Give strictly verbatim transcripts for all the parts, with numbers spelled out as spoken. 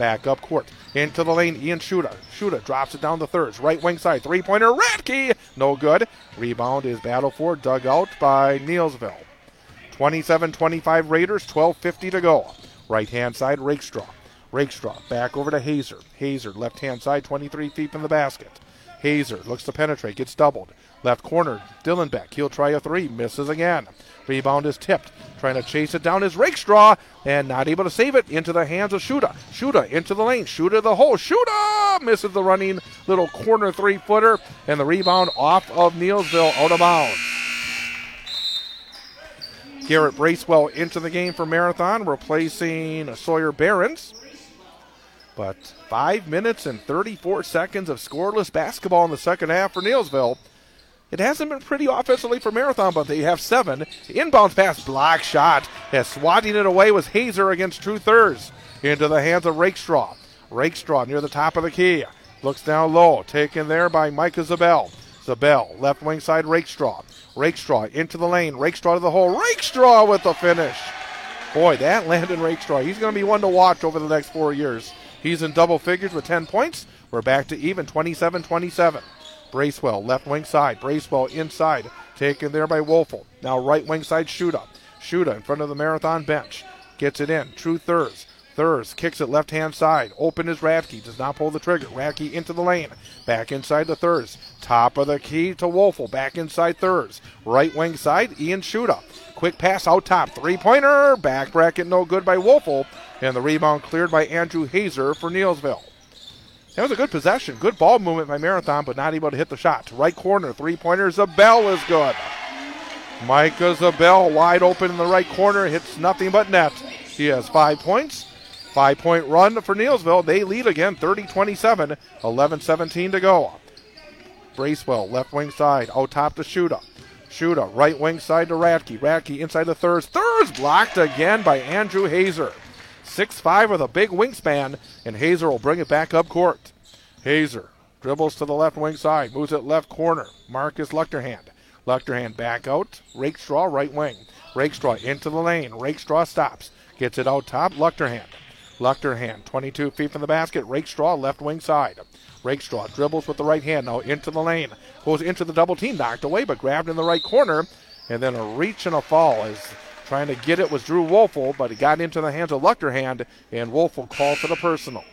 Back up court. Into the lane, Ian Shuda. Shuda drops it down the thirds. Right wing side, three-pointer, Radke! No good. Rebound is battled for, dug out by Neilsville. twenty-seven twenty-five Raiders, twelve fifty to go. Right-hand side, Rakestraw. Rakestraw back over to Hazer. Hazer, left-hand side, twenty-three feet from the basket. Hazer looks to penetrate, gets doubled. Left corner, Dylan Beck. He'll try a three, misses again. Rebound is tipped. Trying to chase it down is Rakestraw, and not able to save it. Into the hands of Shuda. Shuda into the lane. Shuda the hole. Shuda misses the running little corner three-footer, and the rebound off of Neilsville, out of bounds. Garrett Bracewell into the game for Marathon, replacing Sawyer Behrens. But five minutes and thirty-four seconds of scoreless basketball in the second half for Neilsville. It hasn't been pretty offensively for Marathon, but they have seven. Inbounds pass, block shot. As swatting it away was Hazer against True Thurs. Into the hands of Rakestraw. Rakestraw near the top of the key. Looks down low. Taken there by Micah Zabel. Zabel, left wing side, Rakestraw. Rakestraw into the lane. Rakestraw to the hole. Rakestraw with the finish. Boy, that Landon Rakestraw, he's going to be one to watch over the next four years. He's in double figures with ten points. We're back to even, twenty-seven twenty-seven. Bracewell, left wing side. Bracewell inside. Taken there by Wolfel. Now right wing side, Shuda. Shuda in front of the Marathon bench. Gets it in. True Thurs. Thurs kicks it left-hand side. Open is Radke. Does not pull the trigger. Radke into the lane. Back inside the Thurs. Top of the key to Wolfel. Back inside Thurs. Right wing side, Ian Shuda. Quick pass out top. Three-pointer. Back bracket no good by Wolfel. And the rebound cleared by Andrew Hazer for Neilsville. That was a good possession. Good ball movement by Marathon, but not able to hit the shot. Right corner, three-pointer. Zabel is good. Micah Zabel wide open in the right corner. Hits nothing but net. He has five points. Five-point run for Neilsville. They lead again, thirty twenty-seven. eleven seventeen to go. Bracewell, left wing side. Out top to Shuda. Shuda, right wing side to Radke. Radke inside the Thurs. Thurs blocked again by Andrew Hazer. six five with a big wingspan, and Hazer will bring it back up court. Hazer dribbles to the left wing side, moves it left corner. Marcus Luchterhand. Luchterhand back out. Rakestraw, right wing. Rakestraw into the lane. Rakestraw stops. Gets it out top. Luchterhand. Luchterhand, twenty-two feet from the basket. Rakestraw, left wing side. Rakestraw dribbles with the right hand, now into the lane. Goes into the double team, knocked away, but grabbed in the right corner. And then a reach and a fall as trying to get it was Drew Wolfel, but it got into the hands of Luchterhand, and Wolfel called for the personal.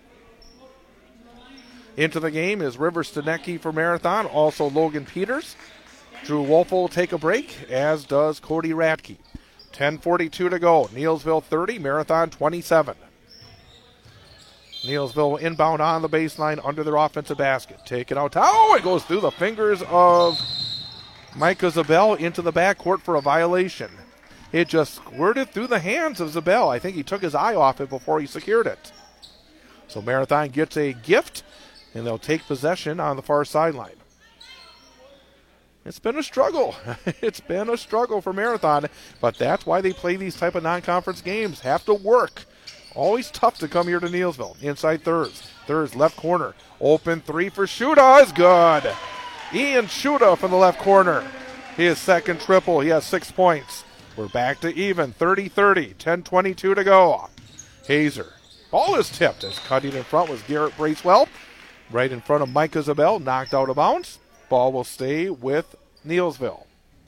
Into the game is River Stanecki for Marathon, also Logan Peters. Drew Wolfel will take a break, as does Cody Radke. ten forty-two to go. Neilsville thirty, Marathon twenty-seven. Neilsville will inbound on the baseline under their offensive basket. Take it out. Oh, it goes through the fingers of Micah Zabel into the backcourt for a violation. It just squirted through the hands of Zabel. I think he took his eye off it before he secured it. So Marathon gets a gift, and they'll take possession on the far sideline. It's been a struggle. It's been a struggle for Marathon, but that's why they play these type of non-conference games. Have to work. Always tough to come here to Neilsville. Inside Thurs. Thurs left corner. Open three for Shuda is good. Ian Shuda from the left corner. His second triple. He has six points. We're back to even, thirty thirty, ten twenty-two to go. Hazer. Ball is tipped as cutting in front was Garrett Bracewell. Right in front of Micah Zabel, knocked out of bounds. Ball will stay with Neilsville.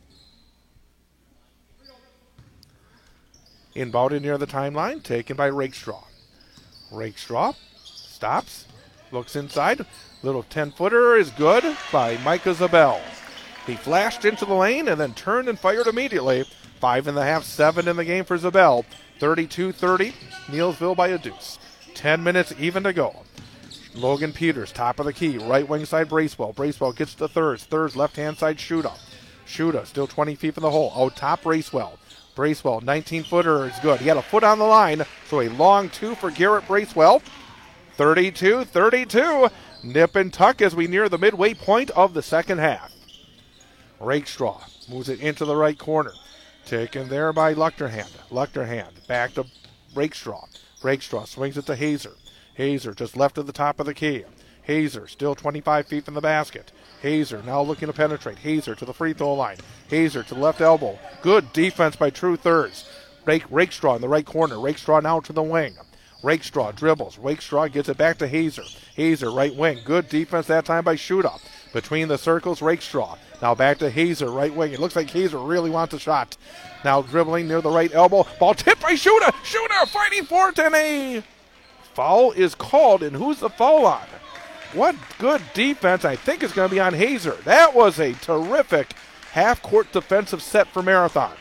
Inbounded near the timeline, taken by Rakestraw. Rakestraw stops, looks inside. Little ten-footer is good by Micah Zabel. He flashed into the lane and then turned and fired immediately. Five and a half, seven in the game for Zabel. thirty-two thirty, Neilsville by a deuce. Ten minutes even to go. Logan Peters, top of the key, right wing side Bracewell. Bracewell gets to Thurs. Thurs left-hand side Shuda. Shuda still twenty feet from the hole. Out top Bracewell. Bracewell, nineteen-footer is good. He had a foot on the line, so a long two for Garrett Bracewell. thirty-two thirty-two, nip and tuck as we near the midway point of the second half. Rakestraw moves it into the right corner. Taken there by Luchterhand. Luchterhand back to Rakestraw. Rakestraw swings it to Hazer. Hazer just left of the top of the key. Hazer still twenty-five feet from the basket. Hazer now looking to penetrate. Hazer to the free throw line. Hazer to the left elbow. Good defense by True Thurs. Rake, Rakestraw in the right corner. Rakestraw now to the wing. Rakestraw dribbles. Rakestraw gets it back to Hazer. Hazer, right wing. Good defense that time by Shuda. Between the circles, Rakestraw. Now back to Hazer, right wing. It looks like Hazer really wants a shot. Now dribbling near the right elbow. Ball tipped by Shuda. Shuda fighting for it, and a foul is called. And who's the foul on? What good defense. I think it's going to be on Hazer. That was a terrific half-court defensive set for Marathon.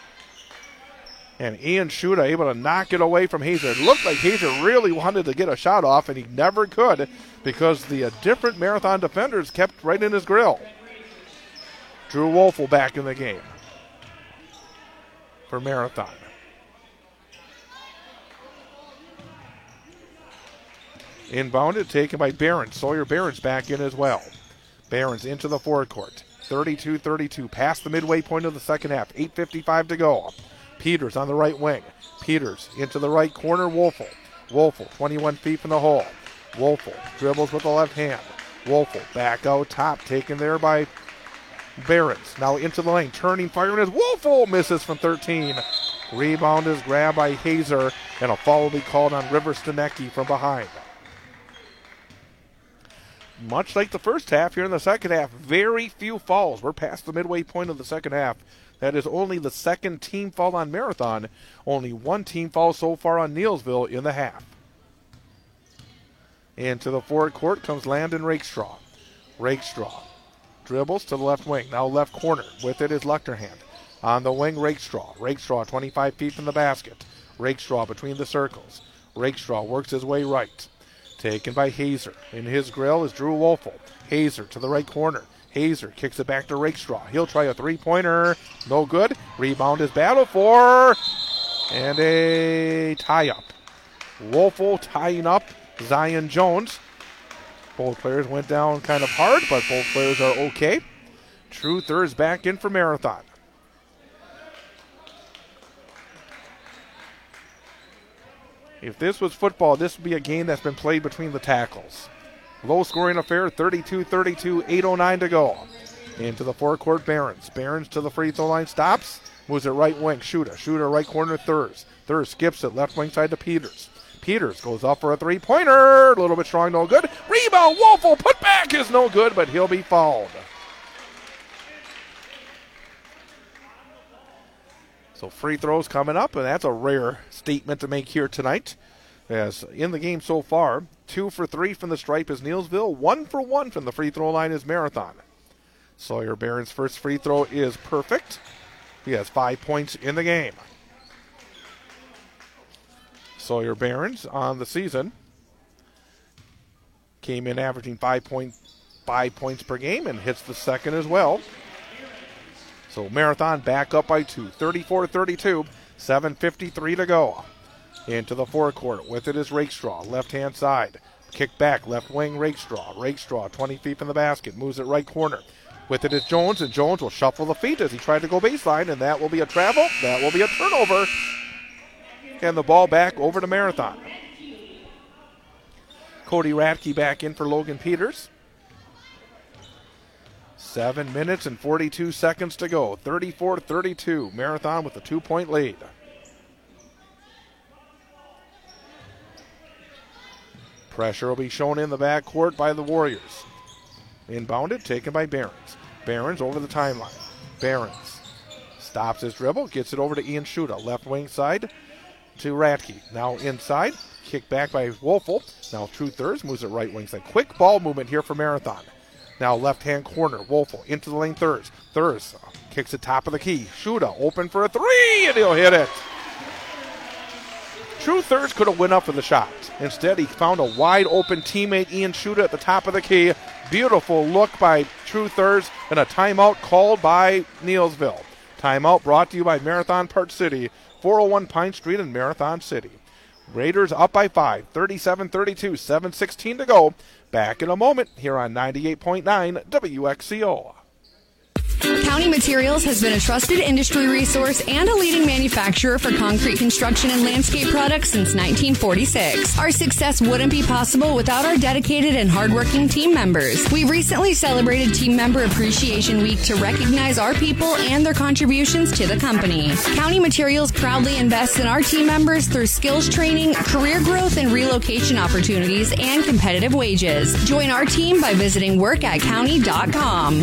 And Ian Shuda able to knock it away from Hazer. It looked like Hazer really wanted to get a shot off, and he never could because the uh, different Marathon defenders kept right in his grill. Drew Wolfel back in the game for Marathon. Inbounded, taken by Barons. Sawyer Barons back in as well. Barons into the forecourt. thirty-two thirty-two, past the midway point of the second half. eight fifty-five to go. Peters on the right wing. Peters into the right corner. Wolfel. Wolfel, twenty-one feet from the hole. Wolfel dribbles with the left hand. Wolfel back out top, taken there by Barons. Now into the lane, turning, firing as Wolfel misses from thirteen. Rebound is grabbed by Hazer, and a foul will be called on River Stanecki from behind. Much like the first half, here in the second half, very few fouls. We're past the midway point of the second half. That is only the second team foul on Marathon. Only one team foul so far on Neillsville in the half. Into the forward court comes Landon Rakestraw. Rakestraw dribbles to the left wing. Now left corner. With it is Lechterhand. On the wing, Rakestraw. Rakestraw twenty-five feet from the basket. Rakestraw between the circles. Rakestraw works his way right. Taken by Hazer. In his grill is Drew Wolfel. Hazer to the right corner. Hazer kicks it back to Rakestraw. He'll try a three-pointer. No good. Rebound is battled for. And a tie-up. Wolfel tying up Zion Jones. Both players went down kind of hard, but both players are okay. Truther is back in for Marathon. If this was football, this would be a game that's been played between the tackles. Low-scoring affair, thirty-two thirty-two, eight oh nine to go. Into the forecourt, Barons. Barons to the free throw line, stops. Moves it right wing, Shuda. Shuda right corner, Thurs. Thurs skips it left wing side to Peters. Peters goes up for a three-pointer. A little bit strong, no good. Rebound, Wolfel, put back is no good, but he'll be fouled. So free throws coming up, and that's a rare statement to make here tonight. As in the game so far, two for three from the stripe is Neillsville, one for one from the free throw line is Marathon. Sawyer Barron's first free throw is perfect. He has five points in the game. Sawyer Barron's on the season came in averaging five point five points per game and hits the second as well. So Marathon back up by two, thirty-four thirty-two, seven fifty-three to go. Into the forecourt, with it is Rakestraw, left-hand side. Kick back, left wing, Rakestraw. Rakestraw, twenty feet from the basket, moves it right corner. With it is Jones, and Jones will shuffle the feet as he tried to go baseline, and that will be a travel. That will be a turnover. And the ball back over to Marathon. Cody Radke back in for Logan Peters. Seven minutes and forty-two seconds to go. thirty-four thirty-two. Marathon with a two-point lead. Pressure will be shown in the backcourt by the Warriors. Inbounded, taken by Barons. Barons over the timeline. Barons stops his dribble, gets it over to Ian Shuda. Left wing side to Radke. Now inside, kick back by Wolfel. Now Truthers moves it right wing side. Quick ball movement here for Marathon. Now left-hand corner, Wolfel into the lane, Thurs. Thurs kicks it top of the key. Shuda open for a three, and he'll hit it. True Thurs could have went up for the shot. Instead, he found a wide-open teammate, Ian Shuda, at the top of the key. Beautiful look by True Thurs, and a timeout called by Neillsville. Timeout brought to you by Marathon Park City, four oh one Pine Street in Marathon City. Raiders up by five, thirty-seven thirty-two, seven sixteen to go. Back in a moment here on ninety-eight point nine W X C O. County Materials has been a trusted industry resource and a leading manufacturer for concrete construction and landscape products since nineteen forty-six. Our success wouldn't be possible without our dedicated and hardworking team members. We recently celebrated Team Member Appreciation Week to recognize our people and their contributions to the company. County Materials proudly invests in our team members through skills training, career growth and relocation opportunities, and competitive wages. Join our team by visiting work at county dot com.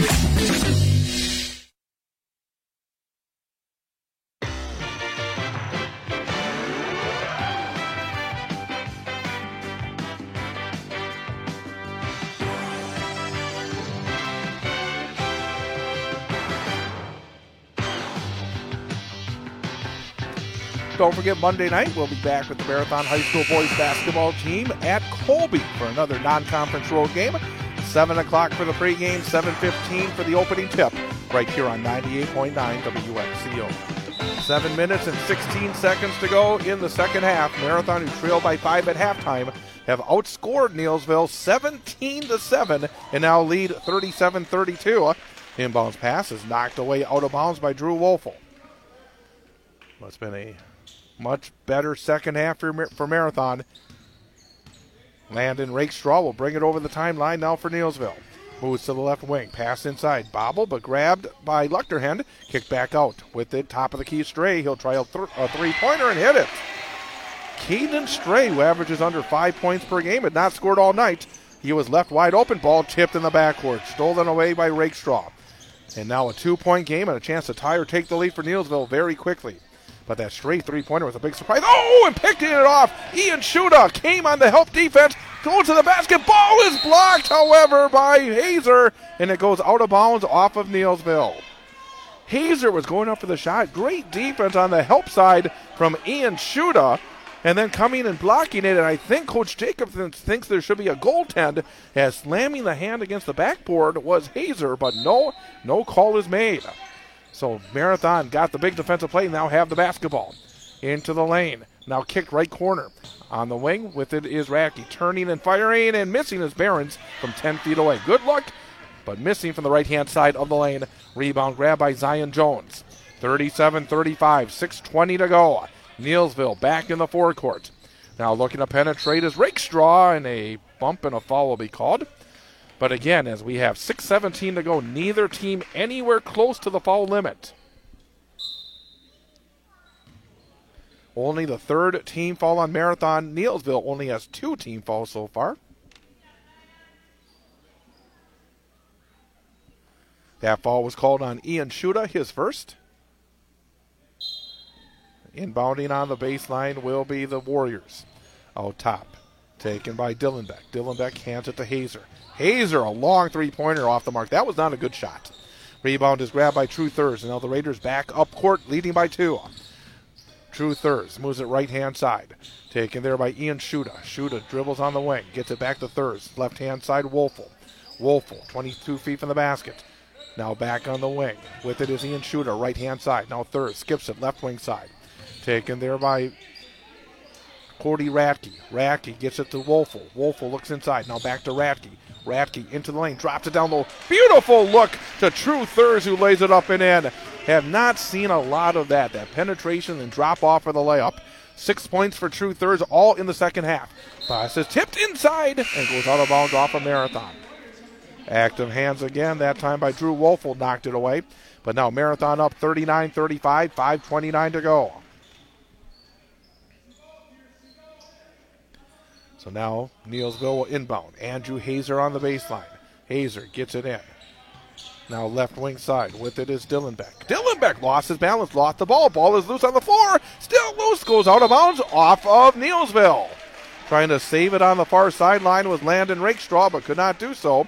Don't forget, Monday night, we'll be back with the Marathon High School boys basketball team at Colby for another non-conference road game. seven o'clock for the pregame, seven fifteen for the opening tip, right here on ninety-eight point nine W X C O. Seven minutes and sixteen seconds to go in the second half. Marathon, who trailed by five at halftime, have outscored Neillsville seventeen to seven and now lead thirty-seven thirty-two. Inbounds pass is knocked away out of bounds by Drew Wolfel. It's been a much better second half for, for Marathon. Landon Rakestraw will bring it over the timeline now for Neillsville. Moves to the left wing. Pass inside. Bobble, but grabbed by Luchterhand. Kicked back out with it. Top of the key, Stray. He'll try a, th- a three-pointer and hit it. Caden Stray, who averages under five points per game, had not scored all night. He was left wide open. Ball tipped in the backcourt. Stolen away by Rakestraw. And now a two-point game and a chance to tie or take the lead for Neillsville very quickly. But that straight three-pointer was a big surprise. Oh, and picking it off. Ian Shuda came on the help defense. Goes to the basket. Ball is blocked, however, by Hazer. And it goes out of bounds off of Neillsville. Hazer was going up for the shot. Great defense on the help side from Ian Shuda. And then coming and blocking it. And I think Coach Jacobson thinks there should be a goaltend, as slamming the hand against the backboard was Hazer. But no, no call is made. So Marathon got the big defensive play, now have the basketball. Into the lane. Now kicked right corner. On the wing with it is Racky. Turning and firing and missing is Behrens from ten feet away. Good luck, but missing from the right-hand side of the lane. Rebound grab by Zion Jones. thirty-seven thirty-five, six twenty to go. Neillsville back in the forecourt. Now looking to penetrate is Rakestraw, and a bump and a foul will be called. But again, as we have six seventeen to go, neither team anywhere close to the foul limit. Only the third team foul on Marathon. Neillsville only has two team fouls so far. That foul was called on Ian Shuda, his first. Inbounding on the baseline will be the Warriors. Out top. Taken by Dillenbeck. Dillenbeck hands it to Hazer. Hazer, a long three-pointer off the mark. That was not a good shot. Rebound is grabbed by True Thurs, and now the Raiders back up court, leading by two. True Thurs moves it right-hand side. Taken there by Ian Shuda. Shuda dribbles on the wing, gets it back to Thurs. Left-hand side, Wolfel. Wolfel, twenty-two feet from the basket. Now back on the wing. With it is Ian Shuda, right-hand side. Now Thurs skips it, left wing side. Taken there by Cody Ratke. Ratke gets it to Wolfel. Wolfel looks inside. Now back to Ratke. Ratke into the lane. Drops it down low. Beautiful look to True Thurs, who lays it up and in. Have not seen a lot of that. That penetration and drop off for the layup. Six points for True Thurs, all in the second half. Pass is tipped inside and goes out of bounds off of Marathon. Active hands again, that time by Drew Wolfel, knocked it away. But now Marathon up thirty-nine thirty-five, five twenty-nine to go. So now Neillsville will inbound. Andrew Hazer on the baseline. Hazer gets it in. Now left wing side. With it is Dillenbeck. Dillenbeck lost his balance, lost the ball. Ball is loose on the floor. Still loose. Goes out of bounds off of Neillsville. Trying to save it on the far sideline was Landon Rakestraw, but could not do so.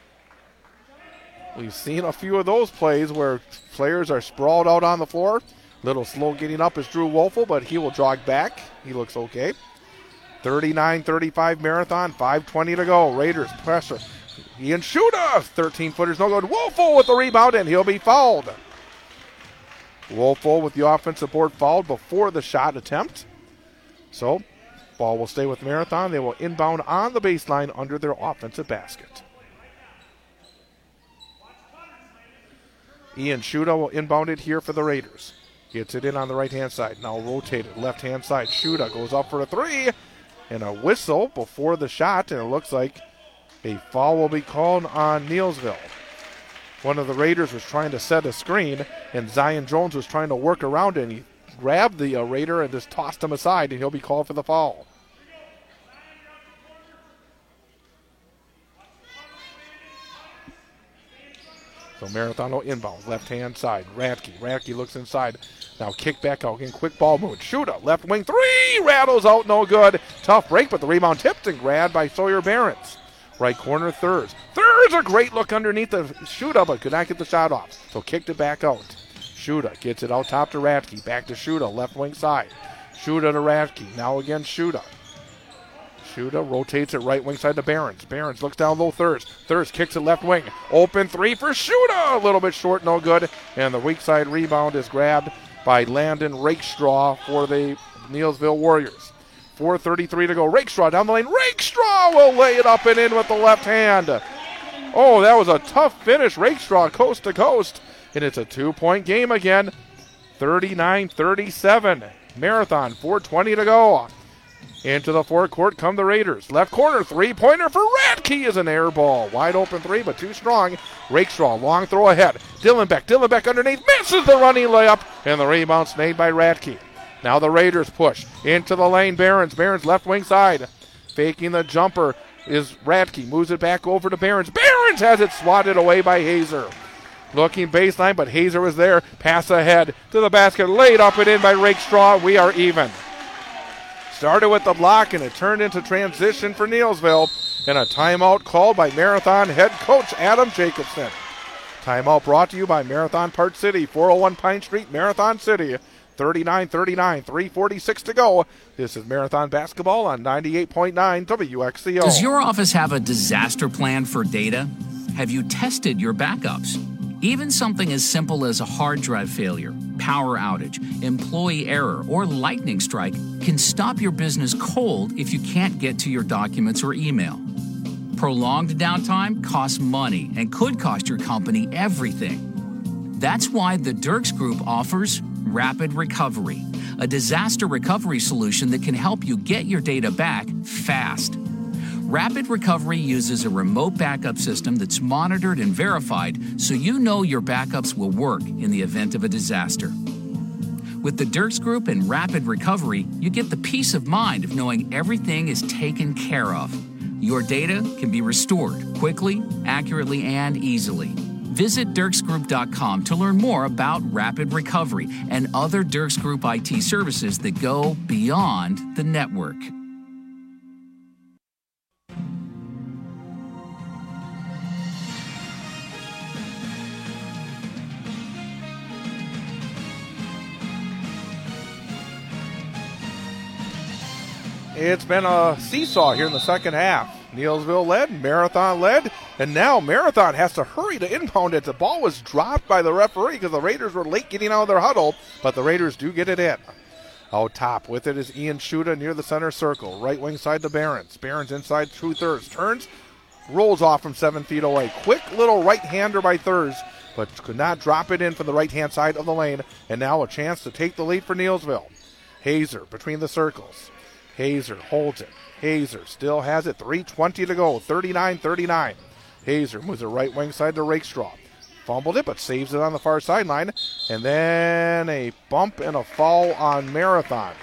We've seen a few of those plays where players are sprawled out on the floor. Little slow getting up is Drew Wolfel, but he will jog back. He looks okay. thirty-nine thirty-five Marathon, five twenty to go. Raiders pressure. Ian Shuda, thirteen-footers, no good. Wolfel with the rebound, and he'll be fouled. Wolfel with the offensive board fouled before the shot attempt. So, ball will stay with Marathon. They will inbound on the baseline under their offensive basket. Ian Shuda will inbound it here for the Raiders. Gets it in on the right-hand side. Now rotated left-hand side. Shuda goes up for a three. And a whistle before the shot. And it looks like a foul will be called on Neillsville. One of the Raiders was trying to set a screen. And Zion Jones was trying to work around it. And he grabbed the uh, Raider and just tossed him aside. And he'll be called for the foul. So Marathon will inbound, left-hand side. Radke. Radke looks inside. Now kick back out. Again, quick ball move. Shuda, left wing three. Rattles out, no good. Tough break, but the rebound tipped and grabbed by Sawyer Behrens. Right corner, Thurs. Thurs, a great look underneath the Shuda, but could not get the shot off. So kicked it back out. Shuda gets it out top to Radke. Back to Shuda, left wing side. Shuda to Radke. Now again, Shuda. Shuda rotates it right wing side to Behrens. Behrens looks down low, Thurs. Thurs kicks it left wing. Open three for Shuda. A little bit short, no good. And the weak side rebound is grabbed by Landon Rakestraw for the Neillsville Warriors. four thirty-three to go. Rakestraw down the lane. Rakestraw will lay it up and in with the left hand. Oh, that was a tough finish. Rakestraw coast to coast. And it's a two-point game again. thirty-nine thirty-seven. Marathon, four twenty to go. Into the forecourt come the Raiders. Left corner, three-pointer for Radke is an air ball. Wide open three, but too strong. Rakestraw, long throw ahead. Dillenbeck, Dillenbeck underneath, misses the running layup, and the rebound's made by Radke. Now the Raiders push into the lane. Behrens, Behrens left wing side. Faking the jumper is Radke. Moves it back over to Behrens. Behrens has it swatted away by Hazer. Looking baseline, but Hazer was there. Pass ahead to the basket. Laid up and in by Rakestraw. We are even. Started with the block, and it turned into transition for Neillsville. And a timeout called by Marathon head coach Adam Jacobson. Timeout brought to you by Marathon Park City, four oh one Pine Street, Marathon City. thirty-nine thirty-nine, three forty-six to go. This is Marathon Basketball on ninety-eight point nine W X C O. Does your office have a disaster plan for data? Have you tested your backups? Even something as simple as a hard drive failure, power outage, employee error, or lightning strike can stop your business cold if you can't get to your documents or email. Prolonged downtime costs money and could cost your company everything. That's why the Dirks Group offers Rapid Recovery, a disaster recovery solution that can help you get your data back fast. Rapid Recovery uses a remote backup system that's monitored and verified so you know your backups will work in the event of a disaster. With the Dirks Group and Rapid Recovery, you get the peace of mind of knowing everything is taken care of. Your data can be restored quickly, accurately, and easily. Visit dirks group dot com to learn more about Rapid Recovery and other Dirks Group I T services that go beyond the network. It's been a seesaw here in the second half. Neillsville led, Marathon led, and now Marathon has to hurry to inbound it. The ball was dropped by the referee because the Raiders were late getting out of their huddle, but the Raiders do get it in. Out top with it is Ian Shuda near the center circle. Right wing side to Behrens. Behrens inside two thirds. Turns, rolls off from seven feet away. Quick little right-hander by Thurs, but could not drop it in from the right-hand side of the lane. And now a chance to take the lead for Neillsville. Hazer between the circles. Hazer holds it. Hazer still has it. three twenty to go. thirty-nine thirty-nine. Hazer moves the right wing side to Rakestraw. Fumbled it, but saves it on the far sideline. And then a bump and a foul on Marathon.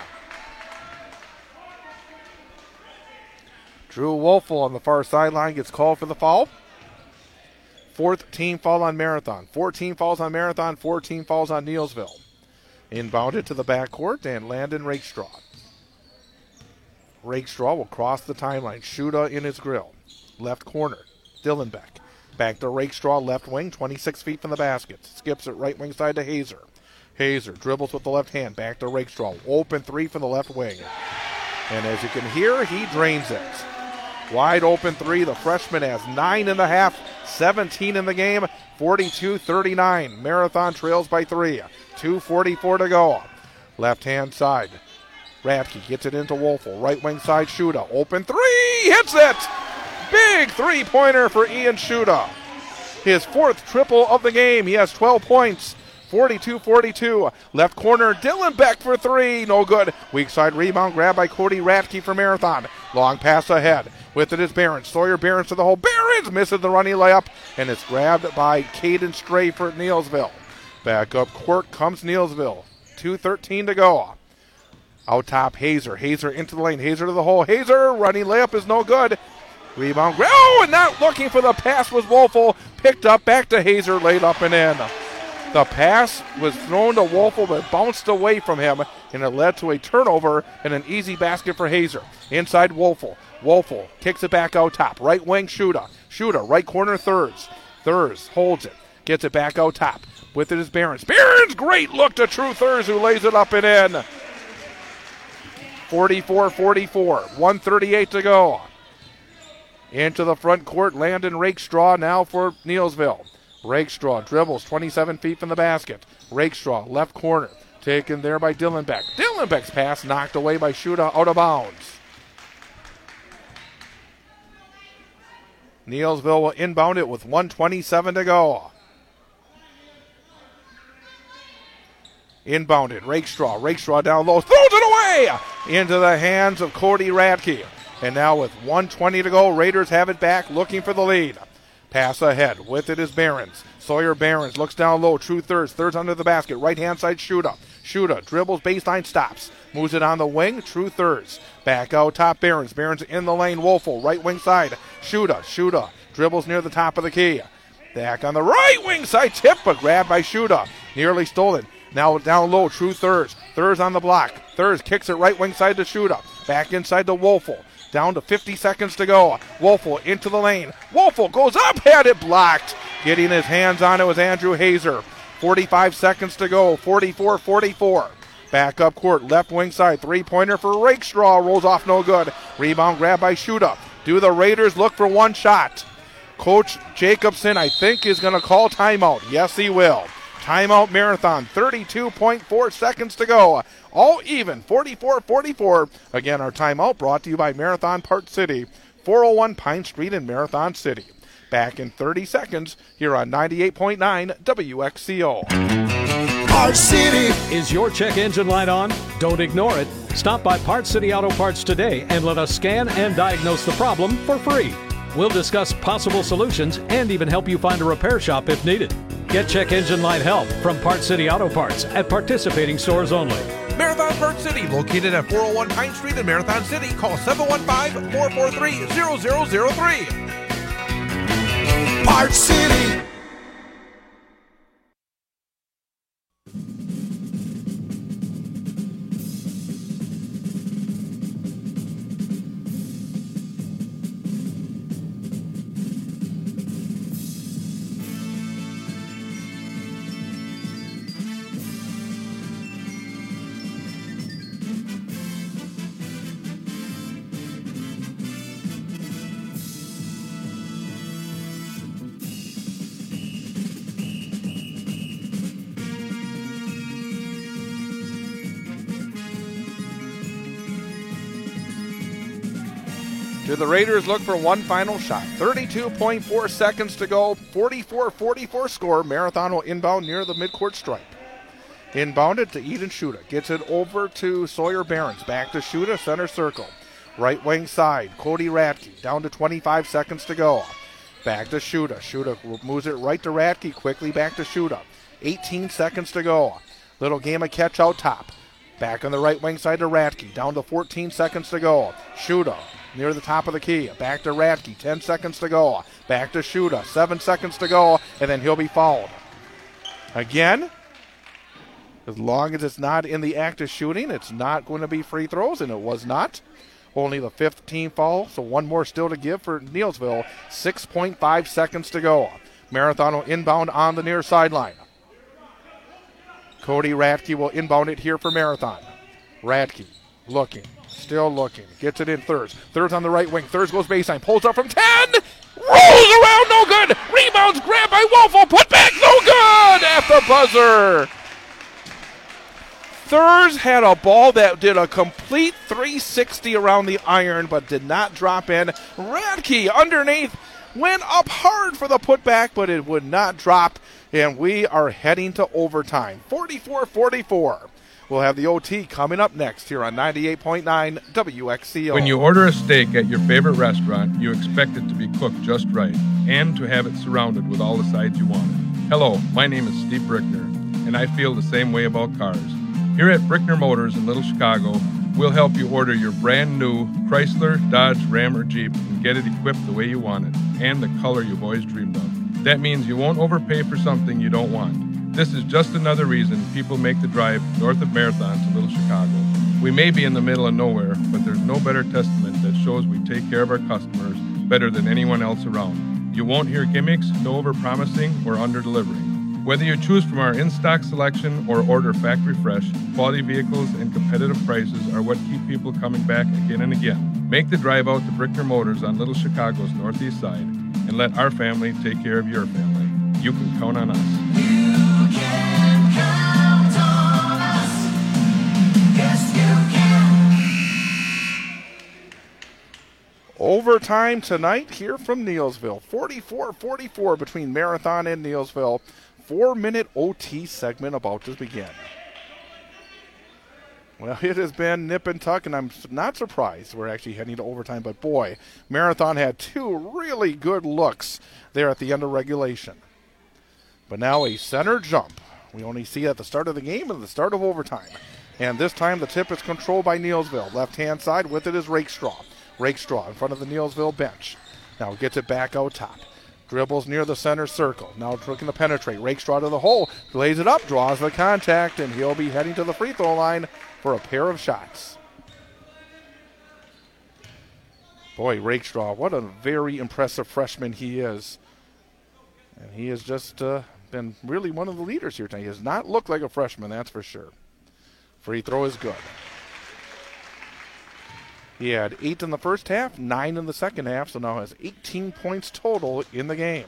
Drew Wolfel on the far sideline gets called for the foul. Fourth team foul on Marathon. fourteen fouls on Marathon, fourteen fouls on Neillsville. Inbounded to the backcourt and Landon Rakestraw. Rakestraw will cross the timeline. Shuda in his grill. Left corner. Dillenbeck. Back to Rakestraw, left wing, twenty-six feet from the basket. Skips it right wing side to Hazer. Hazer dribbles with the left hand. Back to Rakestraw. Open three from the left wing. And as you can hear, he drains it. Wide open three. The freshman has nine and a half, seventeen in the game, forty-two thirty-nine. Marathon trails by three. two forty-four to go. Left hand side. Radke gets it into Wolfel. Right wing side, Shuda. Open three. Hits it. Big three-pointer for Ian Shuda. his fourth triple of the game. He has twelve points. forty-two forty-two. Left corner, Dylan Beck for three. No good. Weak side rebound grab by Cody Radke for Marathon. Long pass ahead. With it is Behrens. Sawyer Behrens to the hole. Behrens misses the running layup, and it's grabbed by Caden Stray for Neelsville. Back up court comes Neelsville. two thirteen to go. Out top, Hazer. Hazer into the lane. Hazer to the hole. Hazer, running layup is no good. Rebound. Oh, and not looking for the pass was Wolfel. Picked up, back to Hazer, laid up and in. The pass was thrown to Wolfel, but bounced away from him, and it led to a turnover and an easy basket for Hazer. Inside Wolfel. Wolfel kicks it back out top. Right wing, Shuda. Shuda, right corner, Thurs. Thurs holds it. Gets it back out top. With it is Behrens. Behrens, great look to True Thurs, who lays it up and in. forty-four forty-four. one thirty-eight to go. Into the front court, Landon Rakestraw now for Neelsville. Rakestraw dribbles twenty-seven feet from the basket. Rakestraw, left corner, taken there by Dylan Beck. Dylan Beck's pass knocked away by Shuda, out of bounds. Neelsville will inbound it with one twenty-seven to go. Inbounded, Rakestraw. Rakestraw down low, throws it away into the hands of Cody Radke. And now with one twenty to go, Raiders have it back, looking for the lead. Pass ahead. With it is Behrens. Sawyer Behrens looks down low. True Thurs. Thurs under the basket. Right-hand side, Shuda. Shuda dribbles, baseline, stops. Moves it on the wing. True Thurs. Back out top, Behrens. Behrens in the lane. Wolfel, right wing side. Shuda. Shuda dribbles near the top of the key. Back on the right wing side. Tip, but grabbed by Shuda. Nearly stolen. Now down low, True Thurs. Thurs on the block. Thurs kicks it right wing side to Shuda. Back inside to Wolfel. Down to fifty seconds to go. Wolfel into the lane. Wolfel goes up, had it blocked. Getting his hands on it was Andrew Hazer. forty-five seconds to go. forty-four forty-four. Back up court, left wing side. Three-pointer for Rakestraw. Rolls off no good. Rebound grab by Shuda. Do the Raiders look for one shot? Coach Jacobson, I think, is going to call timeout. Yes, he will. Timeout Marathon. thirty-two point four seconds to go. All even, forty-four forty-four. Again, our timeout brought to you by Marathon Park City, four oh one Pine Street in Marathon City. Back in thirty seconds here on ninety-eight point nine W X C O. Park City. Is your check engine light on? Don't ignore it. Stop by Park City Auto Parts today and let us scan and diagnose the problem for free. We'll discuss possible solutions and even help you find a repair shop if needed. Get check engine light help from Park City Auto Parts at participating stores only. Marathon Park City, located at four oh one Pine Street in Marathon City. Call seven one five, four four three, zero zero zero three. Park City. Do the Raiders look for one final shot? thirty-two point four seconds to go. forty-four forty-four score. Marathon will inbound near the midcourt stripe. Inbounded to Eden Shuda. Gets it over to Sawyer Behrens. Back to Shuda, center circle. Right wing side, Cody Radke. Down to twenty-five seconds to go. Back to Shuda. Shuda moves it right to Radke. Quickly back to Shuda. eighteen seconds to go. Little game of catch out top. Back on the right wing side to Radke. Down to fourteen seconds to go. Shuda near the top of the key. Back to Radke. ten seconds to go. Back to Shuda. seven seconds to go. And then he'll be fouled. Again, as long as it's not in the act of shooting, it's not going to be free throws, and it was not. Only the fifth team foul, so one more still to give for Neelsville. six point five seconds to go. Marathon will inbound on the near sideline. Cody Radke will inbound it here for Marathon. Radke looking, still looking, gets it in Thurs. Thurs on the right wing. Thurs goes baseline, pulls up from ten, rolls around, no good. Rebounds grabbed by Wolfel, put back, no good at the buzzer. Thurs had a ball that did a complete three sixty around the iron, but did not drop in. Radke underneath Went up hard for the putback, but it would not drop, and we are heading to overtime. forty-four forty-four. We'll have the O T coming up next here on ninety-eight point nine W X C O. When you order a steak at your favorite restaurant, you expect it to be cooked just right and to have it surrounded with all the sides you want. Hello, my name is Steve Brickner, and I feel the same way about cars. Here at Brickner Motors in Little Chicago, we'll help you order your brand new Chrysler, Dodge, Ram, or Jeep and get it equipped the way you want it and the color you've always dreamed of. That means you won't overpay for something you don't want. This is just another reason people make the drive north of Marathon to Little Chicago. We may be in the middle of nowhere, but there's no better testament that shows we take care of our customers better than anyone else around. You won't hear gimmicks, no overpromising or under-delivering. Whether you choose from our in-stock selection or order factory fresh, quality vehicles and competitive prices are what keep people coming back again and again. Make the drive out to Brickner Motors on Little Chicago's northeast side and let our family take care of your family. You can count on us. You can count on us. Yes, you can. Overtime tonight here from Neillsville. forty-four forty-four between Marathon and Neillsville. Four-minute O T segment about to begin. Well, it has been nip and tuck, and I'm not surprised we're actually heading to overtime. But, boy, Marathon had two really good looks there at the end of regulation. But now a center jump. We only see at the start of the game and the start of overtime. And this time the tip is controlled by Neillsville. Left-hand side with it is Rakestraw. Rakestraw in front of the Neillsville bench. Now gets it back out top. Dribbles near the center circle. Now looking to penetrate. Rakestraw to the hole. Lays it up. Draws the contact. And he'll be heading to the free throw line for a pair of shots. Boy, Rakestraw, what a very impressive freshman he is. And he has just uh, been really one of the leaders here tonight. He does not look like a freshman, that's for sure. Free throw is good. He had eight in the first half, nine in the second half, so now has eighteen points total in the game.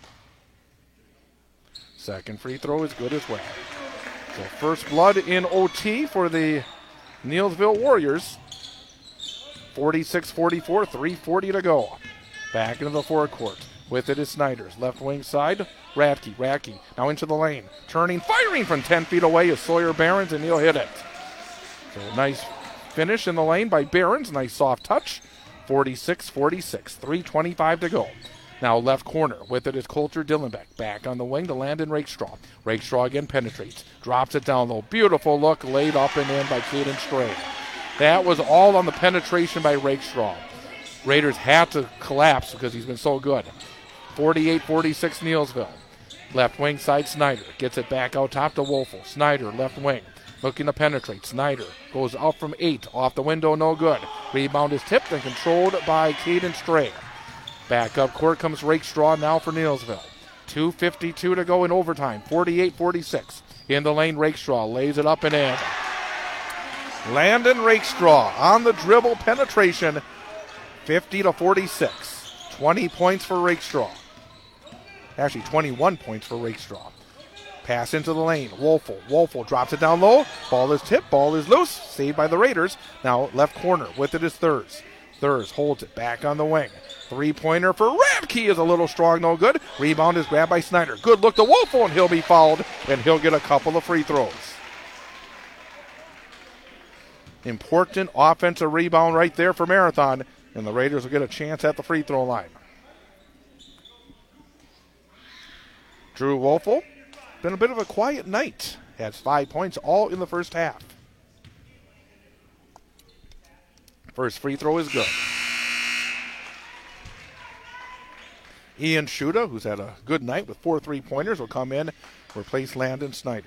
Second free throw is good as well. So first blood in O T for the Neillsville Warriors. forty-six forty-four, three forty to go. Back into the forecourt. With it is Snyder's left wing side. Radke, Radke now into the lane. Turning, firing from ten feet away is Sawyer Behrens, and he'll hit it. So nice finish in the lane by Behrens. Nice soft touch. forty-six forty-six, three twenty-five to go. Now left corner. With it is Coulter Dillenbeck. Back on the wing to Landon Rakestraw. Rakestraw again penetrates. Drops it down low. Beautiful look laid up and in by Caden Stray. That was all on the penetration by Rakestraw. Raiders had to collapse because he's been so good. forty-eight forty-six Neillsville. Left wing side Snyder. Gets it back out top to Wolfel. Snyder left wing. Looking to penetrate. Snyder goes out from eight. Off the window, no good. Rebound is tipped and controlled by Caden Stray. Back up court comes Rakestraw now for Neillsville. two fifty-two to go in overtime. forty-eight forty-six. In the lane, Rakestraw lays it up and in. Landon Rakestraw on the dribble penetration. fifty to forty-six. twenty points for Rakestraw. Actually, twenty-one points for Rakestraw. Pass into the lane. Wolfel. Wolfel drops it down low. Ball is tipped. Ball is loose. Saved by the Raiders. Now left corner. With it is Thurs. Thurs holds it back on the wing. Three-pointer for Radke is a little strong, no good. Rebound is grabbed by Snyder. Good look to Wolfel, and he'll be fouled, and he'll get a couple of free throws. Important offensive rebound right there for Marathon, and the Raiders will get a chance at the free throw line. Drew Wolfel, been a bit of a quiet night. Has five points all in the first half. First free throw is good. Ian Shuda, who's had a good night with four three-pointers, will come in, replace Landon Snyder.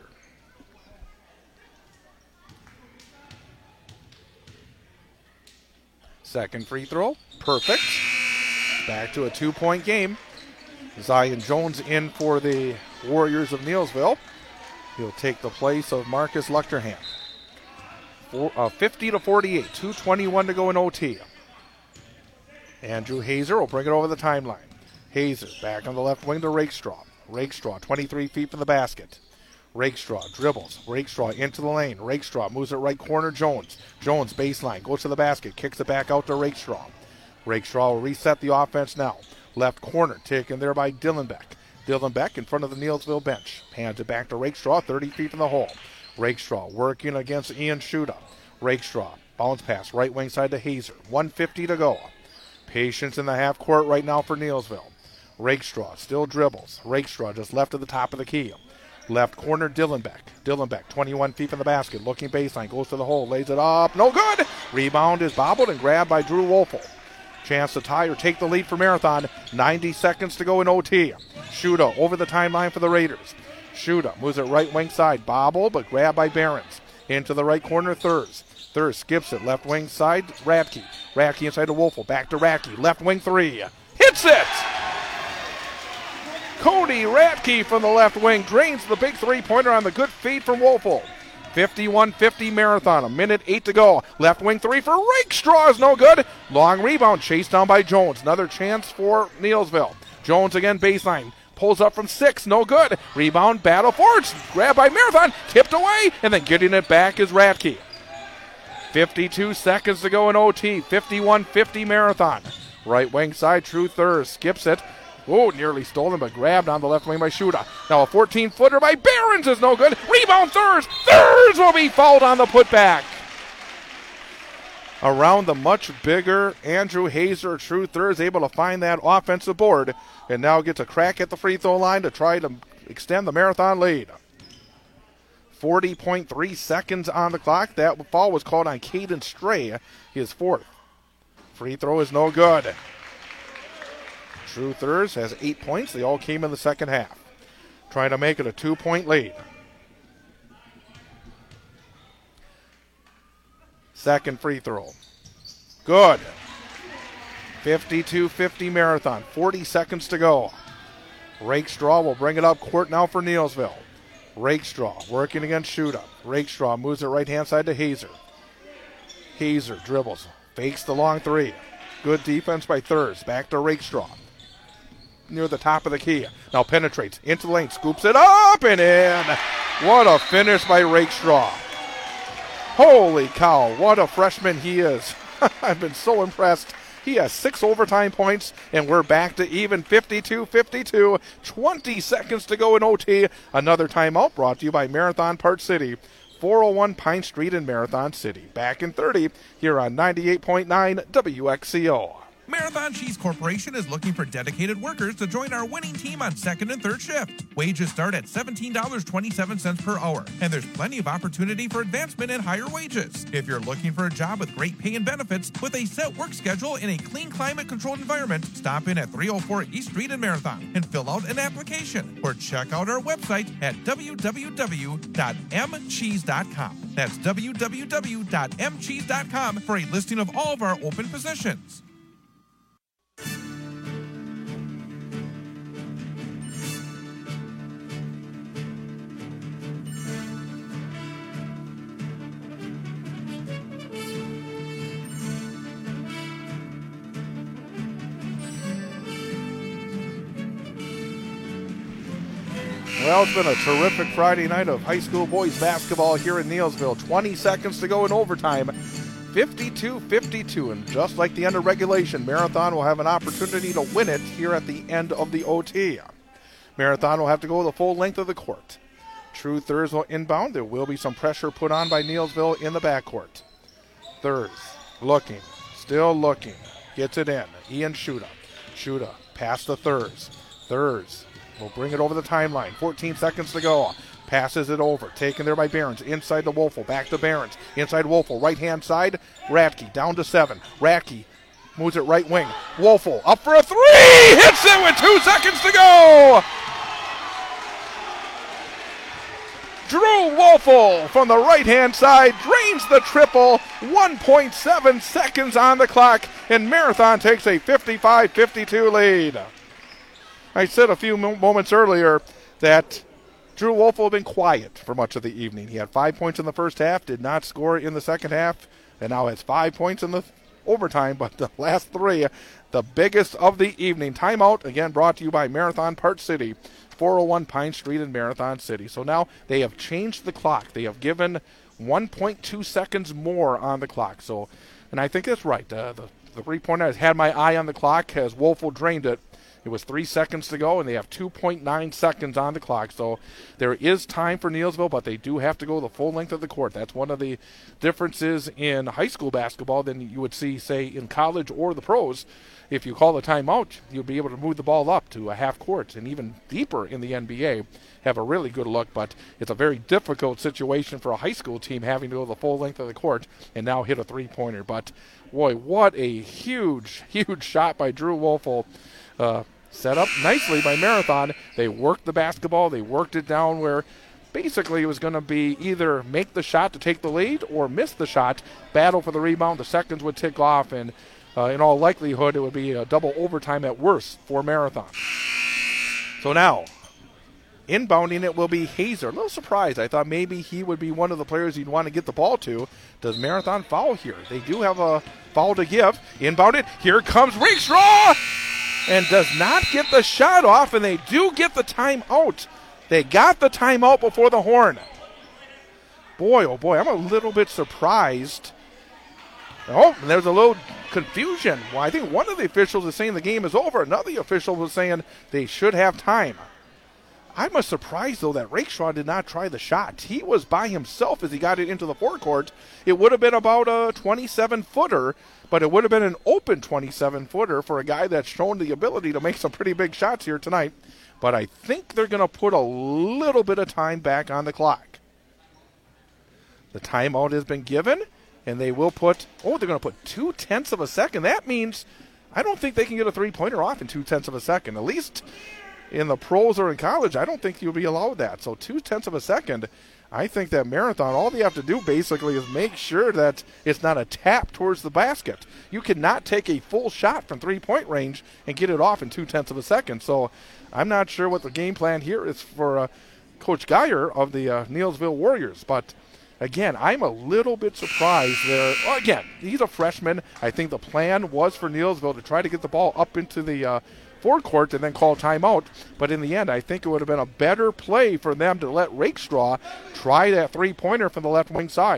Second free throw, perfect. Back to a two-point game. Zion Jones in for the Warriors of Neillsville. He'll take the place of Marcus Luchterham. For, uh, fifty to forty-eight, two twenty-one to go in O T. Andrew Hazer will bring it over the timeline. Hazer back on the left wing to Rakestraw. Rakestraw, twenty-three feet from the basket. Rakestraw dribbles. Rakestraw into the lane. Rakestraw moves it right corner. Jones. Jones baseline. Goes to the basket. Kicks it back out to Rakestraw. Rakestraw will reset the offense now. Left corner taken there by Dylan Beck. Dylan Beck in front of the Neilsville bench. Hands it back to Rakestraw, thirty feet from the hole. Rakestraw working against Ian Shuda. Rakestraw, bounce pass, right wing side to Hazer. one fifty to go. Patience in the half court right now for Neilsville. Rakestraw still dribbles. Rakestraw just left at the top of the key. Left corner, Dylan Beck. Dylan Beck, twenty-one feet from the basket. Looking baseline, goes to the hole, lays it up. No good! Rebound is bobbled and grabbed by Drew Wolfel. Chance to tie or take the lead for Marathon. ninety seconds to go in O T. Shuda over the timeline for the Raiders. Shuda moves it right wing side. Bobble, but grabbed by Behrens. Into the right corner, Thurs. Thurs skips it. Left wing side, Radke. Radke inside to Wolfel. Back to Radke. Left wing three. Hits it! Cody Radke from the left wing drains the big three-pointer on the good feed from Wolfel. fifty-one fifty Marathon. A minute eight to go. Left wing three for Rakestraw is no good. Long rebound chased down by Jones. Another chance for Neilsville. Jones again baseline. Pulls up from six. No good. Rebound battle forwards. Grabbed by Marathon. Tipped away. And then getting it back is Radke. fifty-two seconds to go in O T. fifty-one fifty Marathon. Right wing side. True Thurs skips it. Oh, nearly stolen, but grabbed on the left wing by Shuda. Now a fourteen-footer by Behrens is no good. Rebound Thurs. Thurs will be fouled on the putback. Around the much bigger Andrew Hazer, True Thurs able to find that offensive board and now gets a crack at the free throw line to try to extend the Marathon lead. forty point three seconds on the clock. That foul was called on Caden Stray, his fourth. Free throw is no good. True Thurs has eight points. They all came in the second half. Trying to make it a two-point lead. Second free throw. Good. fifty-two fifty Marathon. forty seconds to go. Rakestraw will bring it up court now for Neilsville. Rakestraw working against Shuda. Rakestraw moves it right-hand side to Hazer. Hazer dribbles. Fakes the long three. Good defense by Thurs. Back to Rakestraw. Near the top of the key. Now penetrates into the lane. Scoops it up and in. What a finish by Rakestraw. Holy cow. What a freshman he is. I've been so impressed. He has six overtime points, and we're back to even fifty-two fifty-two. twenty seconds to go in O T. Another timeout brought to you by Marathon Park City. four oh one Pine Street in Marathon City. Back in thirty here on ninety-eight point nine W X C O. Marathon Cheese Corporation is looking for dedicated workers to join our winning team on second and third shift. Wages start at seventeen dollars and twenty-seven cents per hour, and there's plenty of opportunity for advancement and higher wages. If you're looking for a job with great pay and benefits, with a set work schedule in a clean, climate-controlled environment, stop in at three oh four East Street in Marathon and fill out an application, or check out our website at w w w dot m cheese dot com. That's w w w dot m cheese dot com for a listing of all of our open positions. Well, it's been a terrific Friday night of high school boys basketball here in Neilsville. twenty seconds to go in overtime. fifty-two fifty-two, and just like the end of regulation, Marathon will have an opportunity to win it here at the end of the O T. Marathon will have to go the full length of the court. True Thurs will inbound. There will be some pressure put on by Neilsville in the backcourt. Thurs looking, still looking, gets it in. Ian Shuda. Shuda past the Thurs. Thurs will bring it over the timeline. fourteen seconds to go. Passes it over. Taken there by Behrens. Inside to Wolfel. Back to Behrens. Inside Wolfel. Right-hand side. Radke down to seven. Radke moves it right wing. Wolfel up for a three. Hits it with two seconds to go. Drew Wolfel from the right-hand side drains the triple. one point seven seconds on the clock, and Marathon takes a fifty-five fifty-two lead. I said a few moments earlier that Drew Wolfel had been quiet for much of the evening. He had five points in the first half, did not score in the second half, and now has five points in the overtime, but the last three, the biggest of the evening. Timeout, again, brought to you by Marathon Park City, four oh one Pine Street in Marathon City. So now they have changed the clock. They have given one point two seconds more on the clock. So, and I think that's right. Uh, the, the three-pointer has had my eye on the clock as Wolfel drained it. It was three seconds to go, and they have two point nine seconds on the clock. So there is time for Neillsville, but they do have to go the full length of the court. That's one of the differences in high school basketball than you would see, say, in college or the pros. If you call a timeout, you'll be able to move the ball up to a half court and even deeper in the N B A. Have a really good look, but it's a very difficult situation for a high school team having to go the full length of the court and now hit a three-pointer. But, boy, what a huge, huge shot by Drew Wolfel. Uh, set up nicely by Marathon. They worked the basketball. They worked it down where basically it was going to be either make the shot to take the lead or miss the shot, battle for the rebound. The seconds would tick off, and uh, in all likelihood it would be a double overtime at worst for Marathon. So now, inbounding it will be Hazer. A little surprised. I thought maybe he would be one of the players you'd want to get the ball to. Does Marathon foul here? They do have a foul to give. Inbounded. Here comes Rakestraw! And does not get the shot off, and they do get the timeout. They got the timeout before the horn. Boy, oh boy, I'm a little bit surprised. Oh, and there's a little confusion. Well, I think one of the officials is saying the game is over. Another official was saying they should have time. I'm surprised, though, that Rakestraw did not try the shot. He was by himself as he got it into the forecourt. It would have been about a twenty-seven-footer, but it would have been an open twenty-seven-footer for a guy that's shown the ability to make some pretty big shots here tonight. But I think they're going to put a little bit of time back on the clock. The timeout has been given, and they will put, oh, they're going to put two-tenths of a second. That means I don't think they can get a three-pointer off in two-tenths of a second. At least in the pros or in college, I don't think you'll be allowed that. So two-tenths of a second, I think that Marathon, all they have to do basically is make sure that it's not a tap towards the basket. You cannot take a full shot from three-point range and get it off in two-tenths of a second. So I'm not sure what the game plan here is for uh, Coach Geyer of the uh, Neillsville Warriors. But, again, I'm a little bit surprised there. Well, again, he's a freshman. I think the plan was for Neillsville to try to get the ball up into the uh, forecourt and then call timeout. But in the end, I think it would have been a better play for them to let Rakestraw try that three-pointer from the left wing side.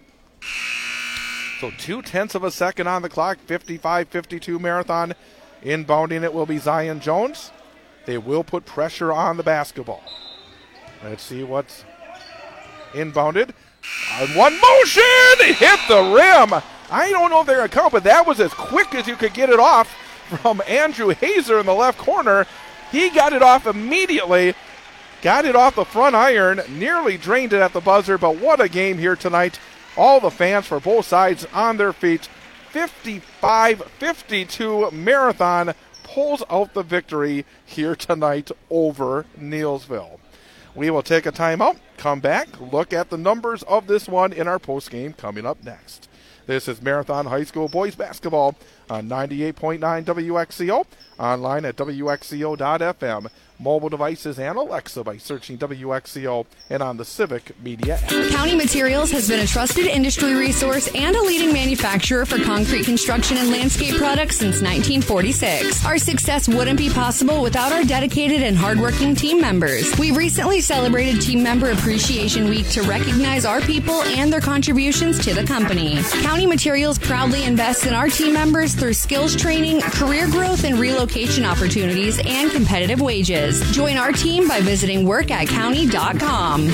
So two-tenths of a second on the clock, fifty-five fifty-two Marathon. Inbounding it will be Zion Jones. They will put pressure on the basketball. Let's see what's inbounded. On one motion, hit the rim. I don't know if they're going to count, but that was as quick as you could get it off from Andrew Hazer in the left corner. He got it off immediately, got it off the front iron, nearly drained it at the buzzer, but what a game here tonight. All the fans for both sides on their feet. fifty-five fifty-two Marathon pulls out the victory here tonight over Neillsville. We will take a timeout, come back, look at the numbers of this one in our postgame coming up next. This is Marathon High School Boys Basketball on ninety-eight point nine W X C O, online at W X C O dot F M, mobile devices and Alexa by searching W X C O, and on the Civic Media app. County Materials has been a trusted industry resource and a leading manufacturer for concrete construction and landscape products since nineteen forty-six. Our success wouldn't be possible without our dedicated and hardworking team members. We recently celebrated Team Member Appreciation Week to recognize our people and their contributions to the company. County Materials proudly invests in our team members through skills training, career growth and relocation opportunities, and competitive wages. Join our team by visiting work at county dot com.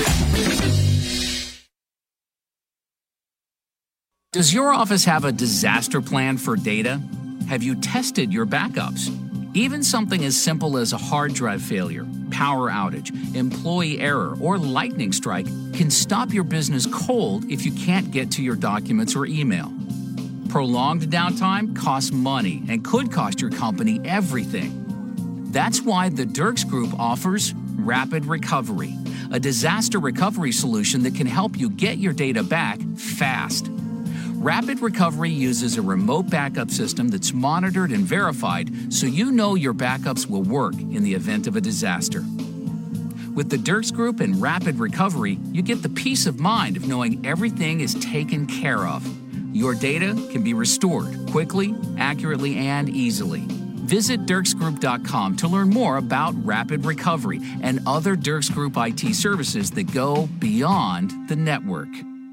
Does your office have a disaster plan for data? Have you tested your backups? Even something as simple as a hard drive failure, power outage, employee error, or lightning strike can stop your business cold if you can't get to your documents or email. Prolonged downtime costs money and could cost your company everything. That's why the Dirks Group offers Rapid Recovery, a disaster recovery solution that can help you get your data back fast. Rapid Recovery uses a remote backup system that's monitored and verified so you know your backups will work in the event of a disaster. With the Dirks Group and Rapid Recovery, you get the peace of mind of knowing everything is taken care of. Your data can be restored quickly, accurately, and easily. Visit dirks group dot com to learn more about Rapid Recovery and other Dirks Group I T services that go beyond the network.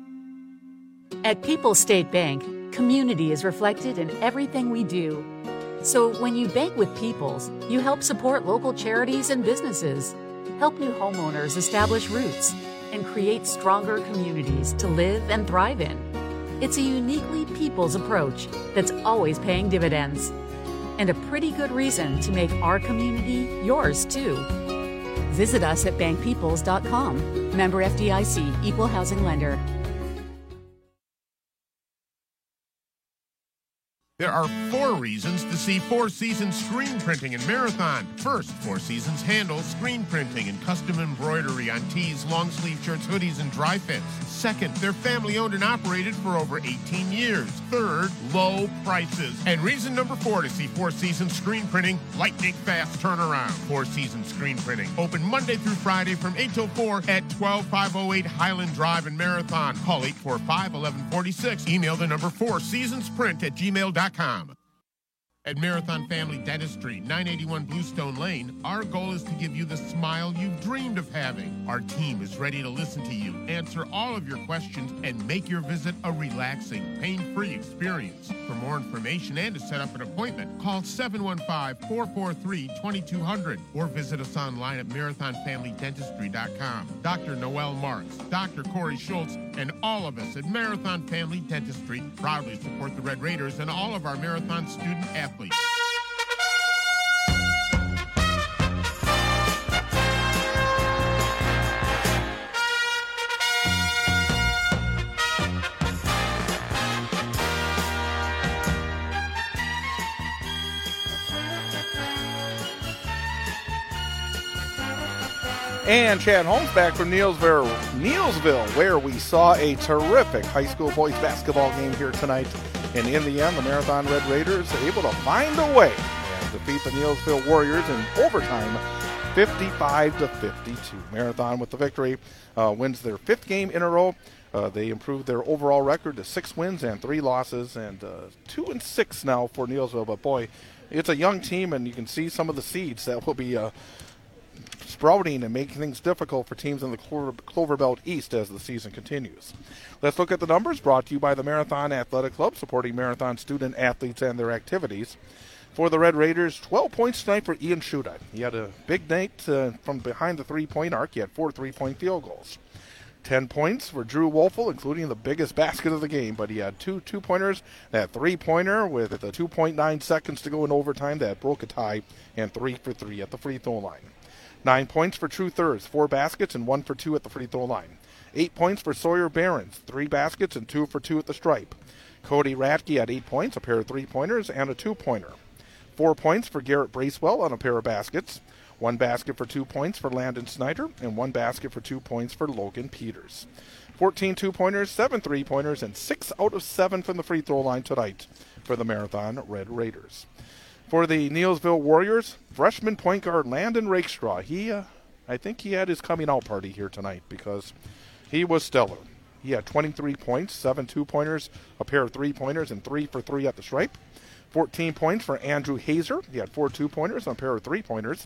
At People's State Bank, community is reflected in everything we do. So when you bank with Peoples, you help support local charities and businesses, help new homeowners establish roots, and create stronger communities to live and thrive in. It's a uniquely Peoples approach that's always paying dividends. And a pretty good reason to make our community yours, too. Visit us at bank peoples dot com. Member F D I C, Equal Housing Lender. There are four reasons to see Four Seasons screen printing in Marathon. First, Four Seasons handles screen printing and custom embroidery on tees, long sleeve shirts, hoodies, and dry fits. Second, they're family owned and operated for over eighteen years. Third, low prices. And reason number four to see Four Seasons screen printing, lightning fast turnaround. Four Seasons screen printing, open Monday through Friday from eight till four at twelve five oh eight Highland Drive in Marathon. Call eight four five, one one four six. Email the number four seasonsprint at gmail dot com. At Marathon Family Dentistry, nine eighty-one Bluestone Lane, our goal is to give you the smile you've dreamed of having. Our team is ready to listen to you, answer all of your questions, and make your visit a relaxing, pain-free experience. For more information and to set up an appointment, call seven one five, four four three, two two zero zero or visit us online at marathon family dentistry dot com. Doctor Noel Marks, Doctor Corey Schultz, and all of us at Marathon Family Dentistry proudly support the Red Raiders and all of our Marathon student athletes. And Chad Holmes back from Neilsville, Neilsville, where we saw a terrific high school boys basketball game here tonight. And in the end, the Marathon Red Raiders are able to find a way and defeat the Neilsville Warriors in overtime, fifty-five to fifty-two. Marathon with the victory uh, wins their fifth game in a row. Uh, they improved their overall record to six wins and three losses, and uh, two and six now for Neilsville. But boy, it's a young team, and you can see some of the seeds that will be uh, sprouting and making things difficult for teams in the Clover, Clover Belt East as the season continues. Let's look at the numbers brought to you by the Marathon Athletic Club, supporting Marathon student athletes and their activities. For the Red Raiders, twelve points tonight for Ian Shuda. He had a big night uh, from behind the three-point arc. He had four three-point field goals. ten points for Drew Wolfel, including the biggest basket of the game, but he had two two-pointers, that three-pointer with the two point nine seconds to go in overtime that broke a tie, and three for three at the free throw line. Nine points for True Thurs, four baskets and one for two at the free throw line. Eight points for Sawyer Barons, three baskets and two for two at the stripe. Cody Radke had eight points, a pair of three-pointers, and a two-pointer. Four points for Garrett Bracewell on a pair of baskets. One basket for two points for Landon Snyder, and one basket for two points for Logan Peters. fourteen two-pointers, seven three-pointers, and six out of seven from the free throw line tonight for the Marathon Red Raiders. For the Neilsville Warriors, freshman point guard Landon Rakestraw, he, uh, I think he had his coming out party here tonight because he was stellar. He had twenty-three points, seven two-pointers, a pair of three-pointers, and three for three at the stripe. fourteen points for Andrew Hazer. He had four two-pointers and a pair of three-pointers.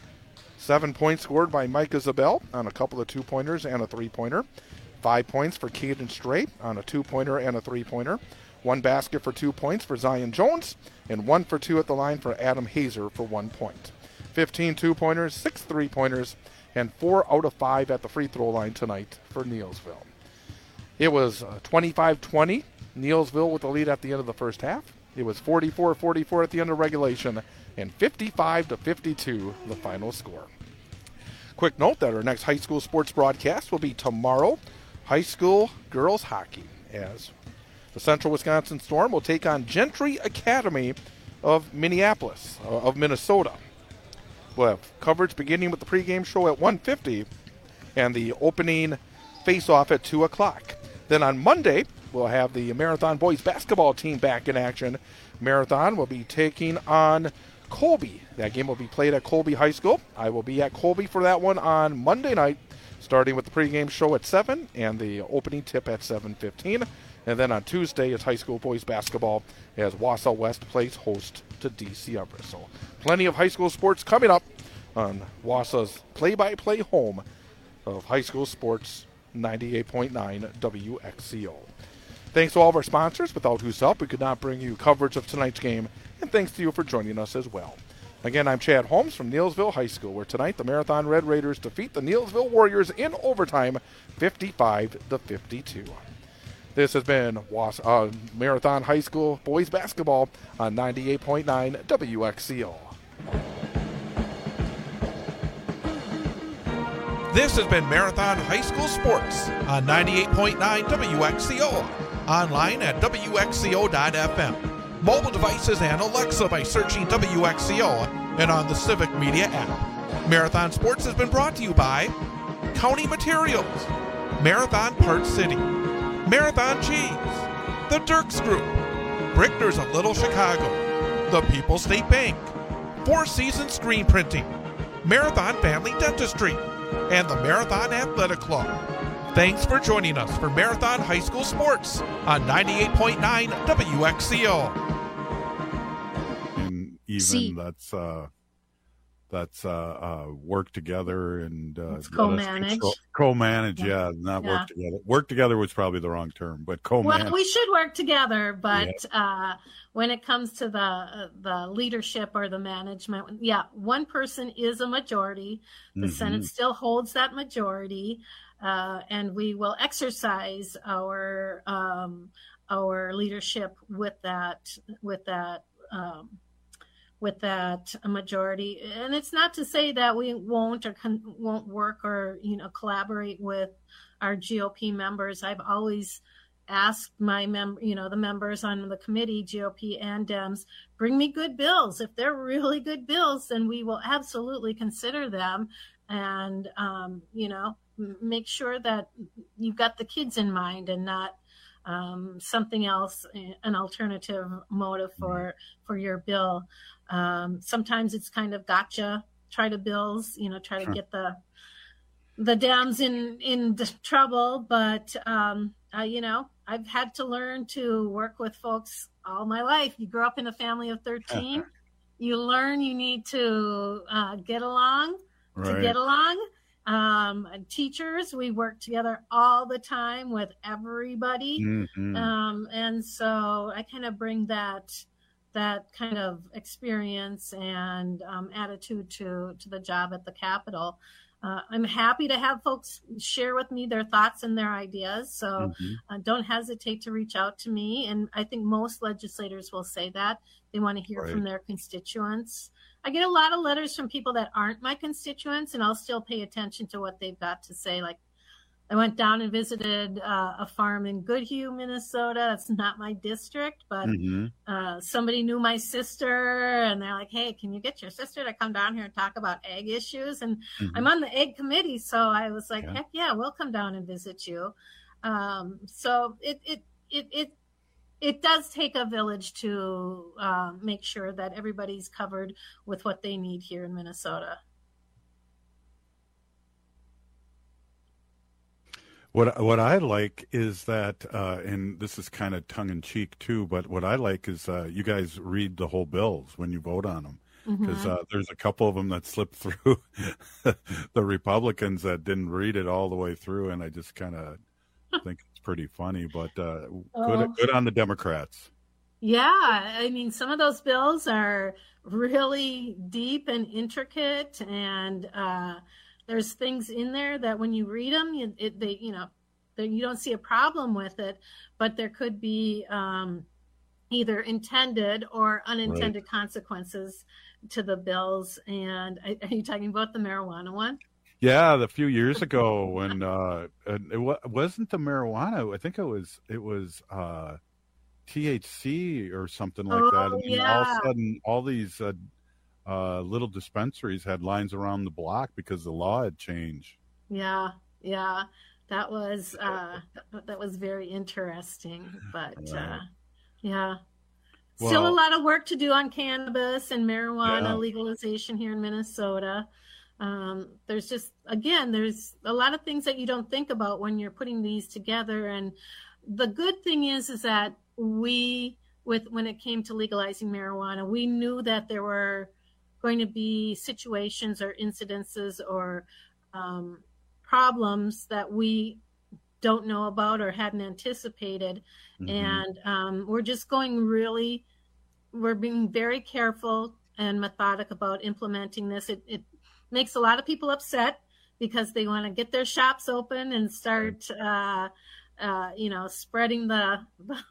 Seven points scored by Micah Zabel on a couple of two-pointers and a three-pointer. Five points for Caden Strait on a two-pointer and a three-pointer. One basket for two points for Zion Jones, and one for two at the line for Adam Hazer for one point. fifteen two-pointers, six three-pointers, and four out of five at the free throw line tonight for Neilsville. It was uh, twenty-five twenty, Neilsville with the lead at the end of the first half. It was forty-four forty-four at the end of regulation, and fifty-five to fifty-two the final score. Quick note that our next high school sports broadcast will be tomorrow, high school girls hockey, as the Central Wisconsin Storm will take on Gentry Academy of Minneapolis, uh, of Minnesota. We'll have coverage beginning with the pregame show at one fifty and the opening face-off at two o'clock. Then on Monday, we'll have the Marathon boys basketball team back in action. Marathon will be taking on Colby. That game will be played at Colby High School. I will be at Colby for that one on Monday night, starting with the pregame show at seven and the opening tip at seven fifteen. And then on Tuesday is high school boys basketball as Wausau West plays host to D C Everest. So plenty of high school sports coming up on Wausau's play-by-play home of high school sports, ninety-eight point nine W X C O. Thanks to all of our sponsors, without whose help we could not bring you coverage of tonight's game, and thanks to you for joining us as well. Again, I'm Chad Holmes from Neillsville High School, where tonight the Marathon Red Raiders defeat the Neillsville Warriors in overtime, fifty-five to fifty-two. This has been Was- uh, Marathon High School boys basketball on ninety-eight point nine W X C O. This has been Marathon High School Sports on ninety-eight point nine W X C O. Online at W X C O dot F M. Mobile devices and Alexa by searching W X C O and on the Civic Media app. Marathon Sports has been brought to you by County Materials, Marathon Parts City, Marathon Cheese, The Dirks Group, Brickner's of Little Chicago, the People's State Bank, Four Seasons Screen Printing, Marathon Family Dentistry, and the Marathon Athletic Club. Thanks for joining us for Marathon High School Sports on ninety-eight point nine W X C O. And even See. that's uh, that's uh, uh, work together and uh, It's let us co-manage. control- Co-manage, yeah, Yeah. not Yeah. work together. Work together was probably the wrong term, but co-manage. Well, we should work together, but uh, when it comes to the uh, the leadership or the management, yeah, one person is a majority. The Mhm. Senate still holds that majority, uh, and we will exercise our um, our leadership with that with that. Um, with that majority. And it's not to say that we won't or con- won't work or, you know, collaborate with our G O P members. I've always asked my mem, you know, the members on the committee, G O P and Dems, bring me good bills. If they're really good bills, then we will absolutely consider them. And, um, you know, m- make sure that you've got the kids in mind and not um, something else, an alternative motive for, for your bill. Um, sometimes it's kind of gotcha, try to bills, you know, try to Sure. get the the Dems in in the trouble. But um, uh, you know, I've had to learn to work with folks all my life. You grow up in a family of thirteen, you learn you need to uh, get along to Right. get along. Um, and teachers, we work together all the time with everybody, Mhm. um, and so I kind of bring that that kind of experience and um, attitude to to the job at the Capitol. Uh, I'm happy to have folks share with me their thoughts and their ideas. So Mhm. uh, don't hesitate to reach out to me. And I think most legislators will say that they want to hear from Right. their constituents. I get a lot of letters from people that aren't my constituents, and I'll still pay attention to what they've got to say. Like, I went down and visited uh, a farm in Goodhue, Minnesota. That's not my district, but Mhm. uh, somebody knew my sister, and they're like, hey, can you get your sister to come down here and talk about egg issues? And Mhm. I'm on the egg committee, so I was like, Yeah. heck yeah, we'll come down and visit you. Um, so it, it, it, it, it does take a village to uh, make sure that everybody's covered with what they need here in Minnesota. What what I like is that, uh, and this is kind of tongue in cheek too, but what I like is uh, you guys read the whole bills when you vote on them, because Mhm. uh, there's a couple of them that slipped through the Republicans that didn't read it all the way through, and I just kind of think it's pretty funny. But uh, good Oh. good on the Democrats. Yeah, I mean, some of those bills are really deep and intricate, and uh, there's things in there that when you read them, you, it, they, you know, they, you don't see a problem with it, but there could be um, either intended or unintended consequences to the bills. And are are you talking about the marijuana one? Yeah, the few years ago when uh, it wa- wasn't the marijuana. I think it was it was uh, T H C or something like Oh, that. And all of yeah. a sudden, all these uh, uh, little dispensaries had lines around the block because the law had changed. Yeah, yeah, that was uh, that was very interesting, but uh, Right. yeah, still a Well- lot of work to do on cannabis and marijuana Yeah. legalization here in Minnesota. Um, there's just again, there's a lot of things that you don't think about when you're putting these together. And the good thing is, is that we, with when it came to legalizing marijuana, we knew that there were going to be situations or incidences or um, problems that we don't know about or hadn't anticipated. Mm-hmm. And um, we're just going really, we're being very careful and methodic about implementing this. It, it makes a lot of people upset because they want to get their shops open and start, uh, uh, you know, spreading the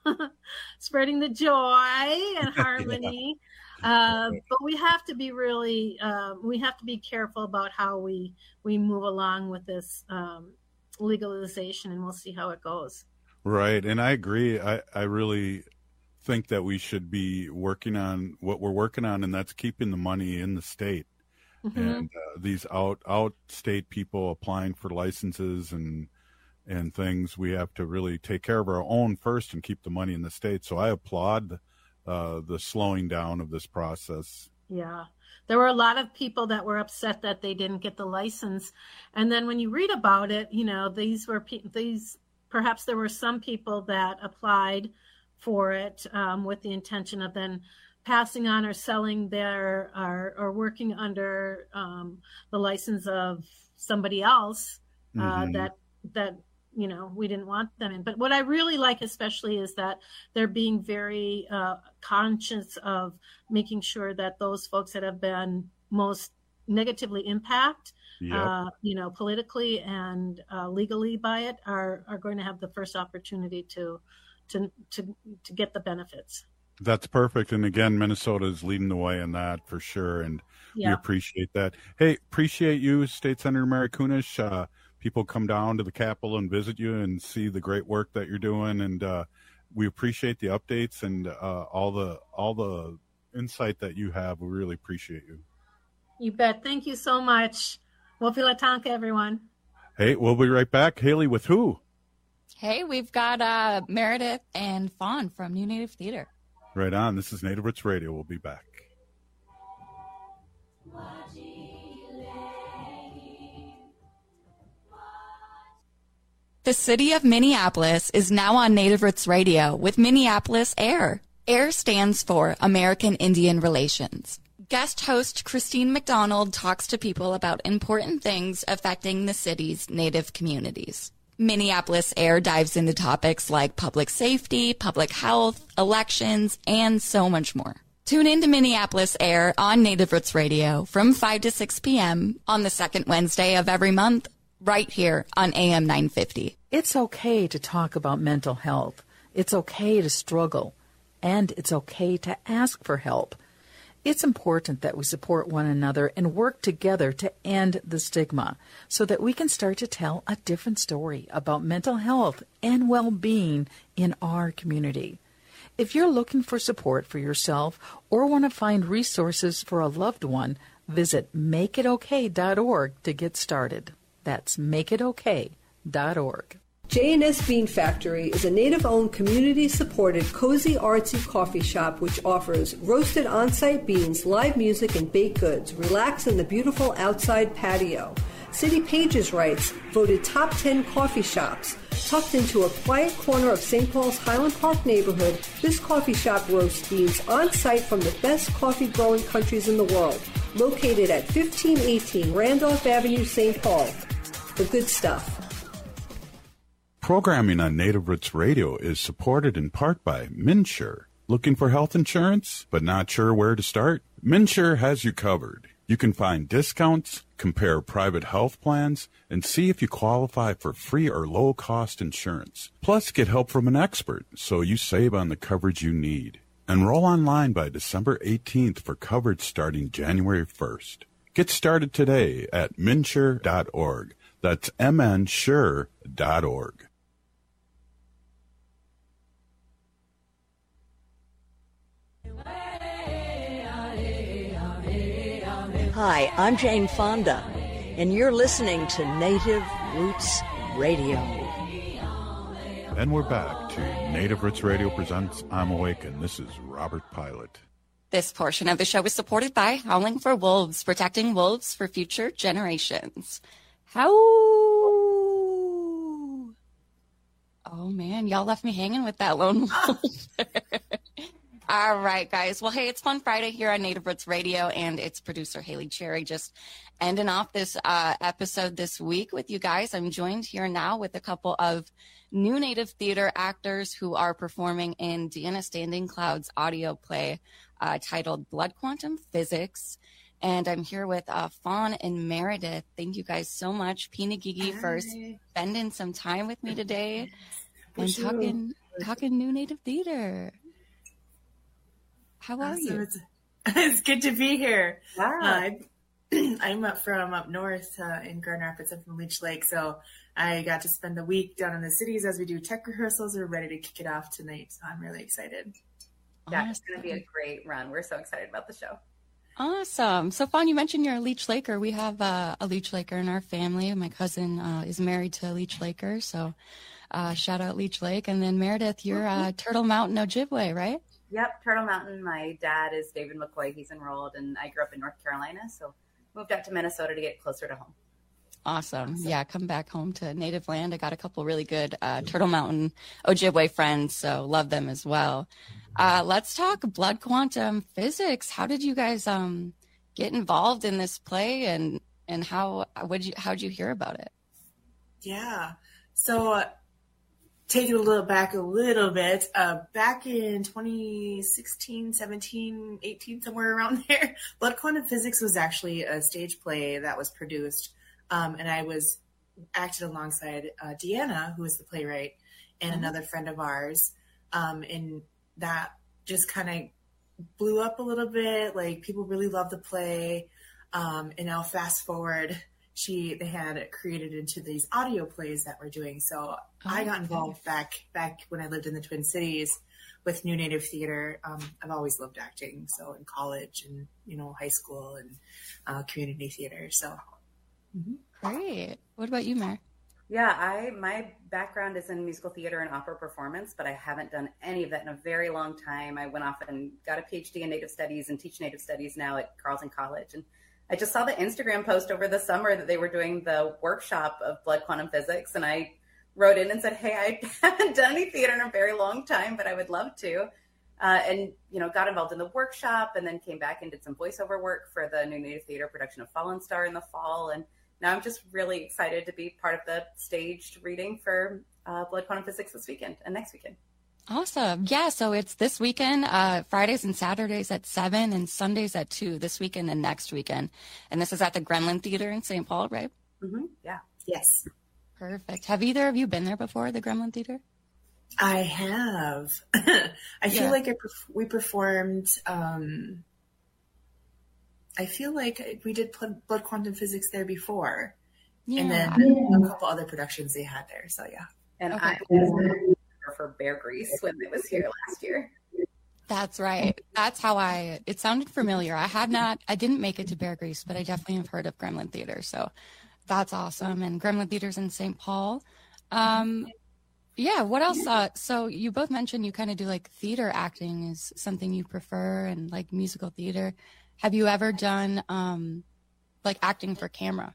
spreading the joy and harmony. Yeah. Uh, but we have to be really, uh, we have to be careful about how we we move along with this um, legalization, and we'll see how it goes. Right, and I agree. I, I really think that we should be working on what we're working on, and that's keeping the money in the state. Mm-hmm. And uh, these out out state people applying for licenses and and things, we have to really take care of our own first and keep the money in the state. So I applaud uh, the slowing down of this process. Yeah. There were a lot of people that were upset that they didn't get the license. And then when you read about it, you know, these were pe- these perhaps there were some people that applied for it um, with the intention of then passing on or selling their or, or working under um, the license of somebody else uh, mm-hmm. that that you know we didn't want them in. But what I really like especially is that they're being very uh, conscious of making sure that those folks that have been most negatively impacted, yep. uh, you know, politically and uh, legally by it are are going to have the first opportunity to to to to get the benefits. That's perfect. And again, Minnesota is leading the way in that for sure. And yeah. we appreciate that. Hey, appreciate you, State Senator Mary Kunesh. Uh, people come down to the Capitol and visit you and see the great work that you're doing. And uh, we appreciate the updates and uh, all the all the insight that you have. We really appreciate you. You bet. Thank you so much. Wopilatanka, everyone. Hey, we'll be right back. Haley, with who? Hey, we've got uh, Meredith and Fawn from New Native Theater. Right on. This is Native Roots Radio. We'll be back. The city of Minneapolis is now on Native Roots Radio with Minneapolis AIR. AIR stands for American Indian Relations. Guest host Christine McDonald talks to people about important things affecting the city's Native communities. Minneapolis AIR dives into topics like public safety, public health, elections, and so much more. Tune in to Minneapolis AIR on Native Roots Radio from five to six p.m. on the second Wednesday of every month, right here on A M nine fifty. It's okay to talk about mental health. It's okay to struggle. And it's okay to ask for help. It's important that we support one another and work together to end the stigma so that we can start to tell a different story about mental health and well-being in our community. If you're looking for support for yourself or want to find resources for a loved one, visit make it okay dot org to get started. That's make it okay dot org. J and S Bean Factory is a Native-owned, community-supported, cozy, artsy coffee shop which offers roasted on-site beans, live music, and baked goods. Relax in the beautiful outside patio. City Pages writes, voted top ten coffee shops. Tucked into a quiet corner of Saint Paul's Highland Park neighborhood, this coffee shop roasts beans on-site from the best coffee-growing countries in the world. Located at fifteen eighteen Randolph Avenue, Saint Paul. The good stuff. Programming on Native Roots Radio is supported in part by MnSure. Looking for health insurance, but not sure where to start? MnSure has you covered. You can find discounts, compare private health plans, and see if you qualify for free or low-cost insurance. Plus, get help from an expert so you save on the coverage you need. Enroll online by December eighteenth for coverage starting January first. Get started today at mnsure dot org. That's m n sure dot org. Hi, I'm Jane Fonda, and you're listening to Native Roots Radio. And we're back to Native Roots Radio presents I'm Awake, and this is Robert Pilot. This portion of the show is supported by Howling for Wolves, protecting wolves for future generations. How? Oh man, y'all left me hanging with that lone wolf. All right, guys. Well, hey, it's Fun Friday here on Native Roots Radio, and it's producer Haley Cherry just ending off this uh, episode this week with you guys. I'm joined here now with a couple of new Native theater actors who are performing in Deanna Standing Cloud's audio play uh, titled Blood Quantum Physics. And I'm here with uh, Fawn and Meredith. Thank you guys so much, Pina Gigi, for spending some time with me today and talking, talking new Native theater. How are awesome. you? It's, it's good to be here. Wow. Uh, I'm up from up north uh, in Grand Rapids. I'm from Leech Lake, so I got to spend the week down in the cities as we do tech rehearsals. We're ready to kick it off tonight, so I'm really excited. Yeah, it's going to be a great run. We're so excited about the show. Awesome. So, Fawn, you mentioned you're a Leech Laker. We have uh, a Leech Laker in our family. My cousin uh, is married to a Leech Laker, so uh, shout out Leech Lake. And then, Meredith, you're uh, Turtle Mountain Ojibwe, right? Yep, Turtle Mountain. My dad is David McCoy. He's enrolled, and I grew up in North Carolina, so moved out to Minnesota to get closer to home. Awesome. awesome. Yeah, come back home to native land. I got a couple really good uh, Turtle Mountain Ojibwe friends, so love them as well. Uh, let's talk Blood Quantum Physics. How did you guys um, get involved in this play, and and how would you how'd you hear about it? Yeah. So uh, take it a little back a little bit. Uh, back in twenty sixteen, seventeen, eighteen, somewhere around there, Blood Quantum Physics was actually a stage play that was produced. Um, and I was acted alongside uh, Deanna, who is the playwright, and mm-hmm. another friend of ours. Um, and that just kind of blew up a little bit. Like, people really loved the play. Um, and now fast forward, she they had it created into these audio plays that we're doing. So oh, I got involved okay. back back when I lived in the Twin Cities with New Native Theater. Um, I've always loved acting. So in college and, you know, high school and uh, community theater. So. Mm-hmm. Great. What about you, Mare? Yeah, I my background is in musical theater and opera performance, but I haven't done any of that in a very long time. I went off and got a P H D in Native Studies and teach Native Studies now at Carleton College. And I just saw the Instagram post over the summer that they were doing the workshop of Blood Quantum Physics, and I wrote in and said, hey, I haven't done any theater in a very long time, but I would love to. Uh, and, you know, got involved in the workshop and then came back and did some voiceover work for the New Native Theater production of Fallen Star in the fall. And now I'm just really excited to be part of the staged reading for uh, Blood Quantum Physics this weekend and next weekend. Awesome. Yeah, so it's this weekend, uh, Fridays and Saturdays at seven and Sundays at two, this weekend and next weekend. And this is at the Gremlin Theater in Saint Paul, right? Mm-hmm. Yeah. Yes. Perfect. Have either of you been there before, the Gremlin Theater? I have. I Yeah. feel like I perf- we performed... Um, I feel like we did pl- Blood Quantum Physics there before. Yeah. And then a couple other productions they had there. So, yeah. And Okay. I was for Bear Grease when it was here last year. That's right. That's how I, it sounded familiar. I had not, I didn't make it to Bear Grease, but I definitely have heard of Gremlin Theater. So that's awesome. And Gremlin Theater's in Saint Paul. Um, yeah, what else? Uh, so you both mentioned you kind of do like theater acting is something you prefer and like musical theater. Have you ever done um, like acting for camera?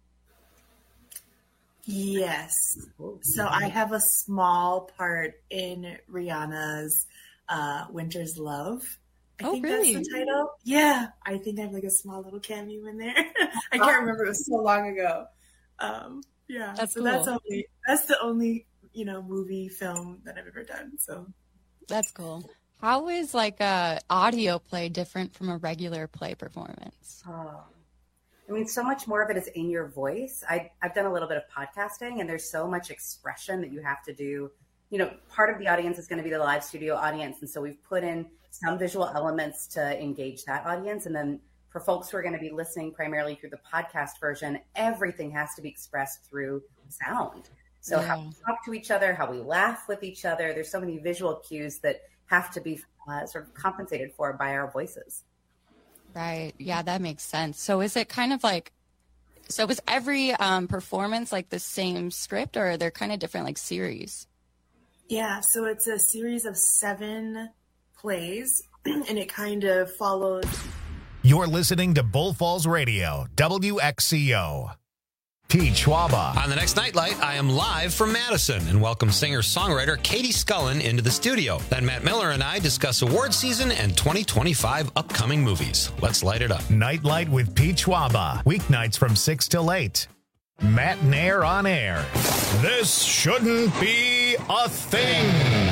Yes. So I have a small part in Rihanna's uh, Winter's Love. I Oh, think really? that's the title. Yeah. I think I have like a small little cameo in there. I can't remember. It was so long ago. Um, yeah. That's so that's cool. only that's the only, you know, movie film that I've ever done. So That's cool. How is like a audio play different from a regular play performance? Oh. I mean, so much more of it is in your voice. I, I've done a little bit of podcasting, and there's so much expression that you have to do. You know, part of the audience is going to be the live studio audience. And so we've put in some visual elements to engage that audience. And then for folks who are going to be listening primarily through the podcast version, everything has to be expressed through sound. So Yeah. how we talk to each other, how we laugh with each other, there's so many visual cues that have to be uh, sort of compensated for by our voices. Right. Yeah, that makes sense. So is it kind of like, so is every um, performance like the same script, or are there kind of different like series? yeah, so it's a series of seven plays, and it kind of follows. You're listening to Bull Falls Radio, W X C O. Pete Schwaba. On the next Nightlight, I am live from Madison and welcome singer-songwriter Katie Scullen into the studio. Then Matt Miller and I discuss award season and twenty twenty-five upcoming movies. Let's light it up. Nightlight with Pete Schwaba. Weeknights from six till eight. Matt Nair on air. This shouldn't be a thing.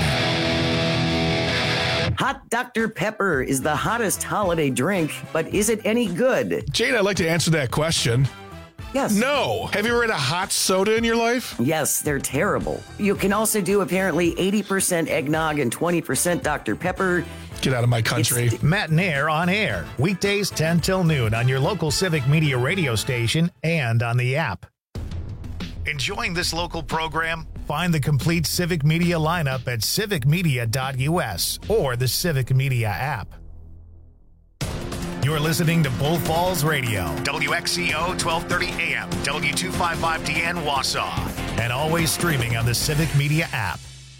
Hot Doctor Pepper is the hottest holiday drink, but is it any good? Jade, I'd like to answer that question. Yes. No. Have you ever had a hot soda in your life? Yes, they're terrible. You can also do apparently eighty percent eggnog and twenty percent Doctor Pepper. Get out of my country. It's Matt Nair on air. Weekdays ten till noon on your local Civic Media radio station and on the app. Enjoying this local program? Find the complete Civic Media lineup at civic media dot u s or the Civic Media app. You're listening to Bull Falls Radio, W X C O twelve thirty A M, W two fifty-five D N Wausau, and always streaming on the Civic Media app.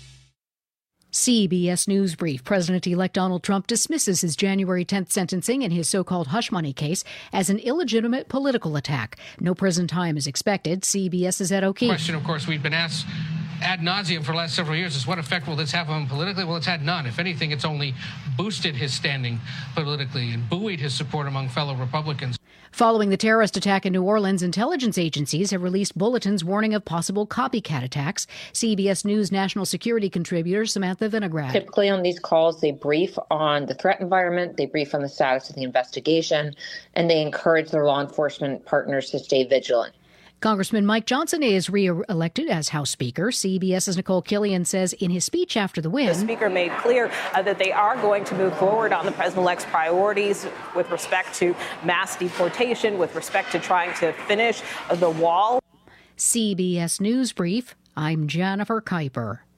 C B S News Brief. President-elect Donald Trump dismisses his January tenth sentencing in his so-called hush money case as an illegitimate political attack. No prison time is expected. CBS's Ed O'Keefe. The question, of course, we've been asked ad nauseum for the last several years is what effect will this have on him politically? Well, it's had none. If anything, it's only boosted his standing politically and buoyed his support among fellow Republicans. Following the terrorist attack in New Orleans, intelligence agencies have released bulletins warning of possible copycat attacks. C B S News national security contributor Samantha Vinograd. Typically on these calls, they brief on the threat environment, they brief on the status of the investigation, and they encourage their law enforcement partners to stay vigilant. Congressman Mike Johnson is re-elected as House Speaker. CBS's Nicole Killian says in his speech after the win, the Speaker made clear uh, that they are going to move forward on the President-elect's priorities with respect to mass deportation, with respect to trying to finish the wall. C B S News Brief, I'm Jennifer Kuiper.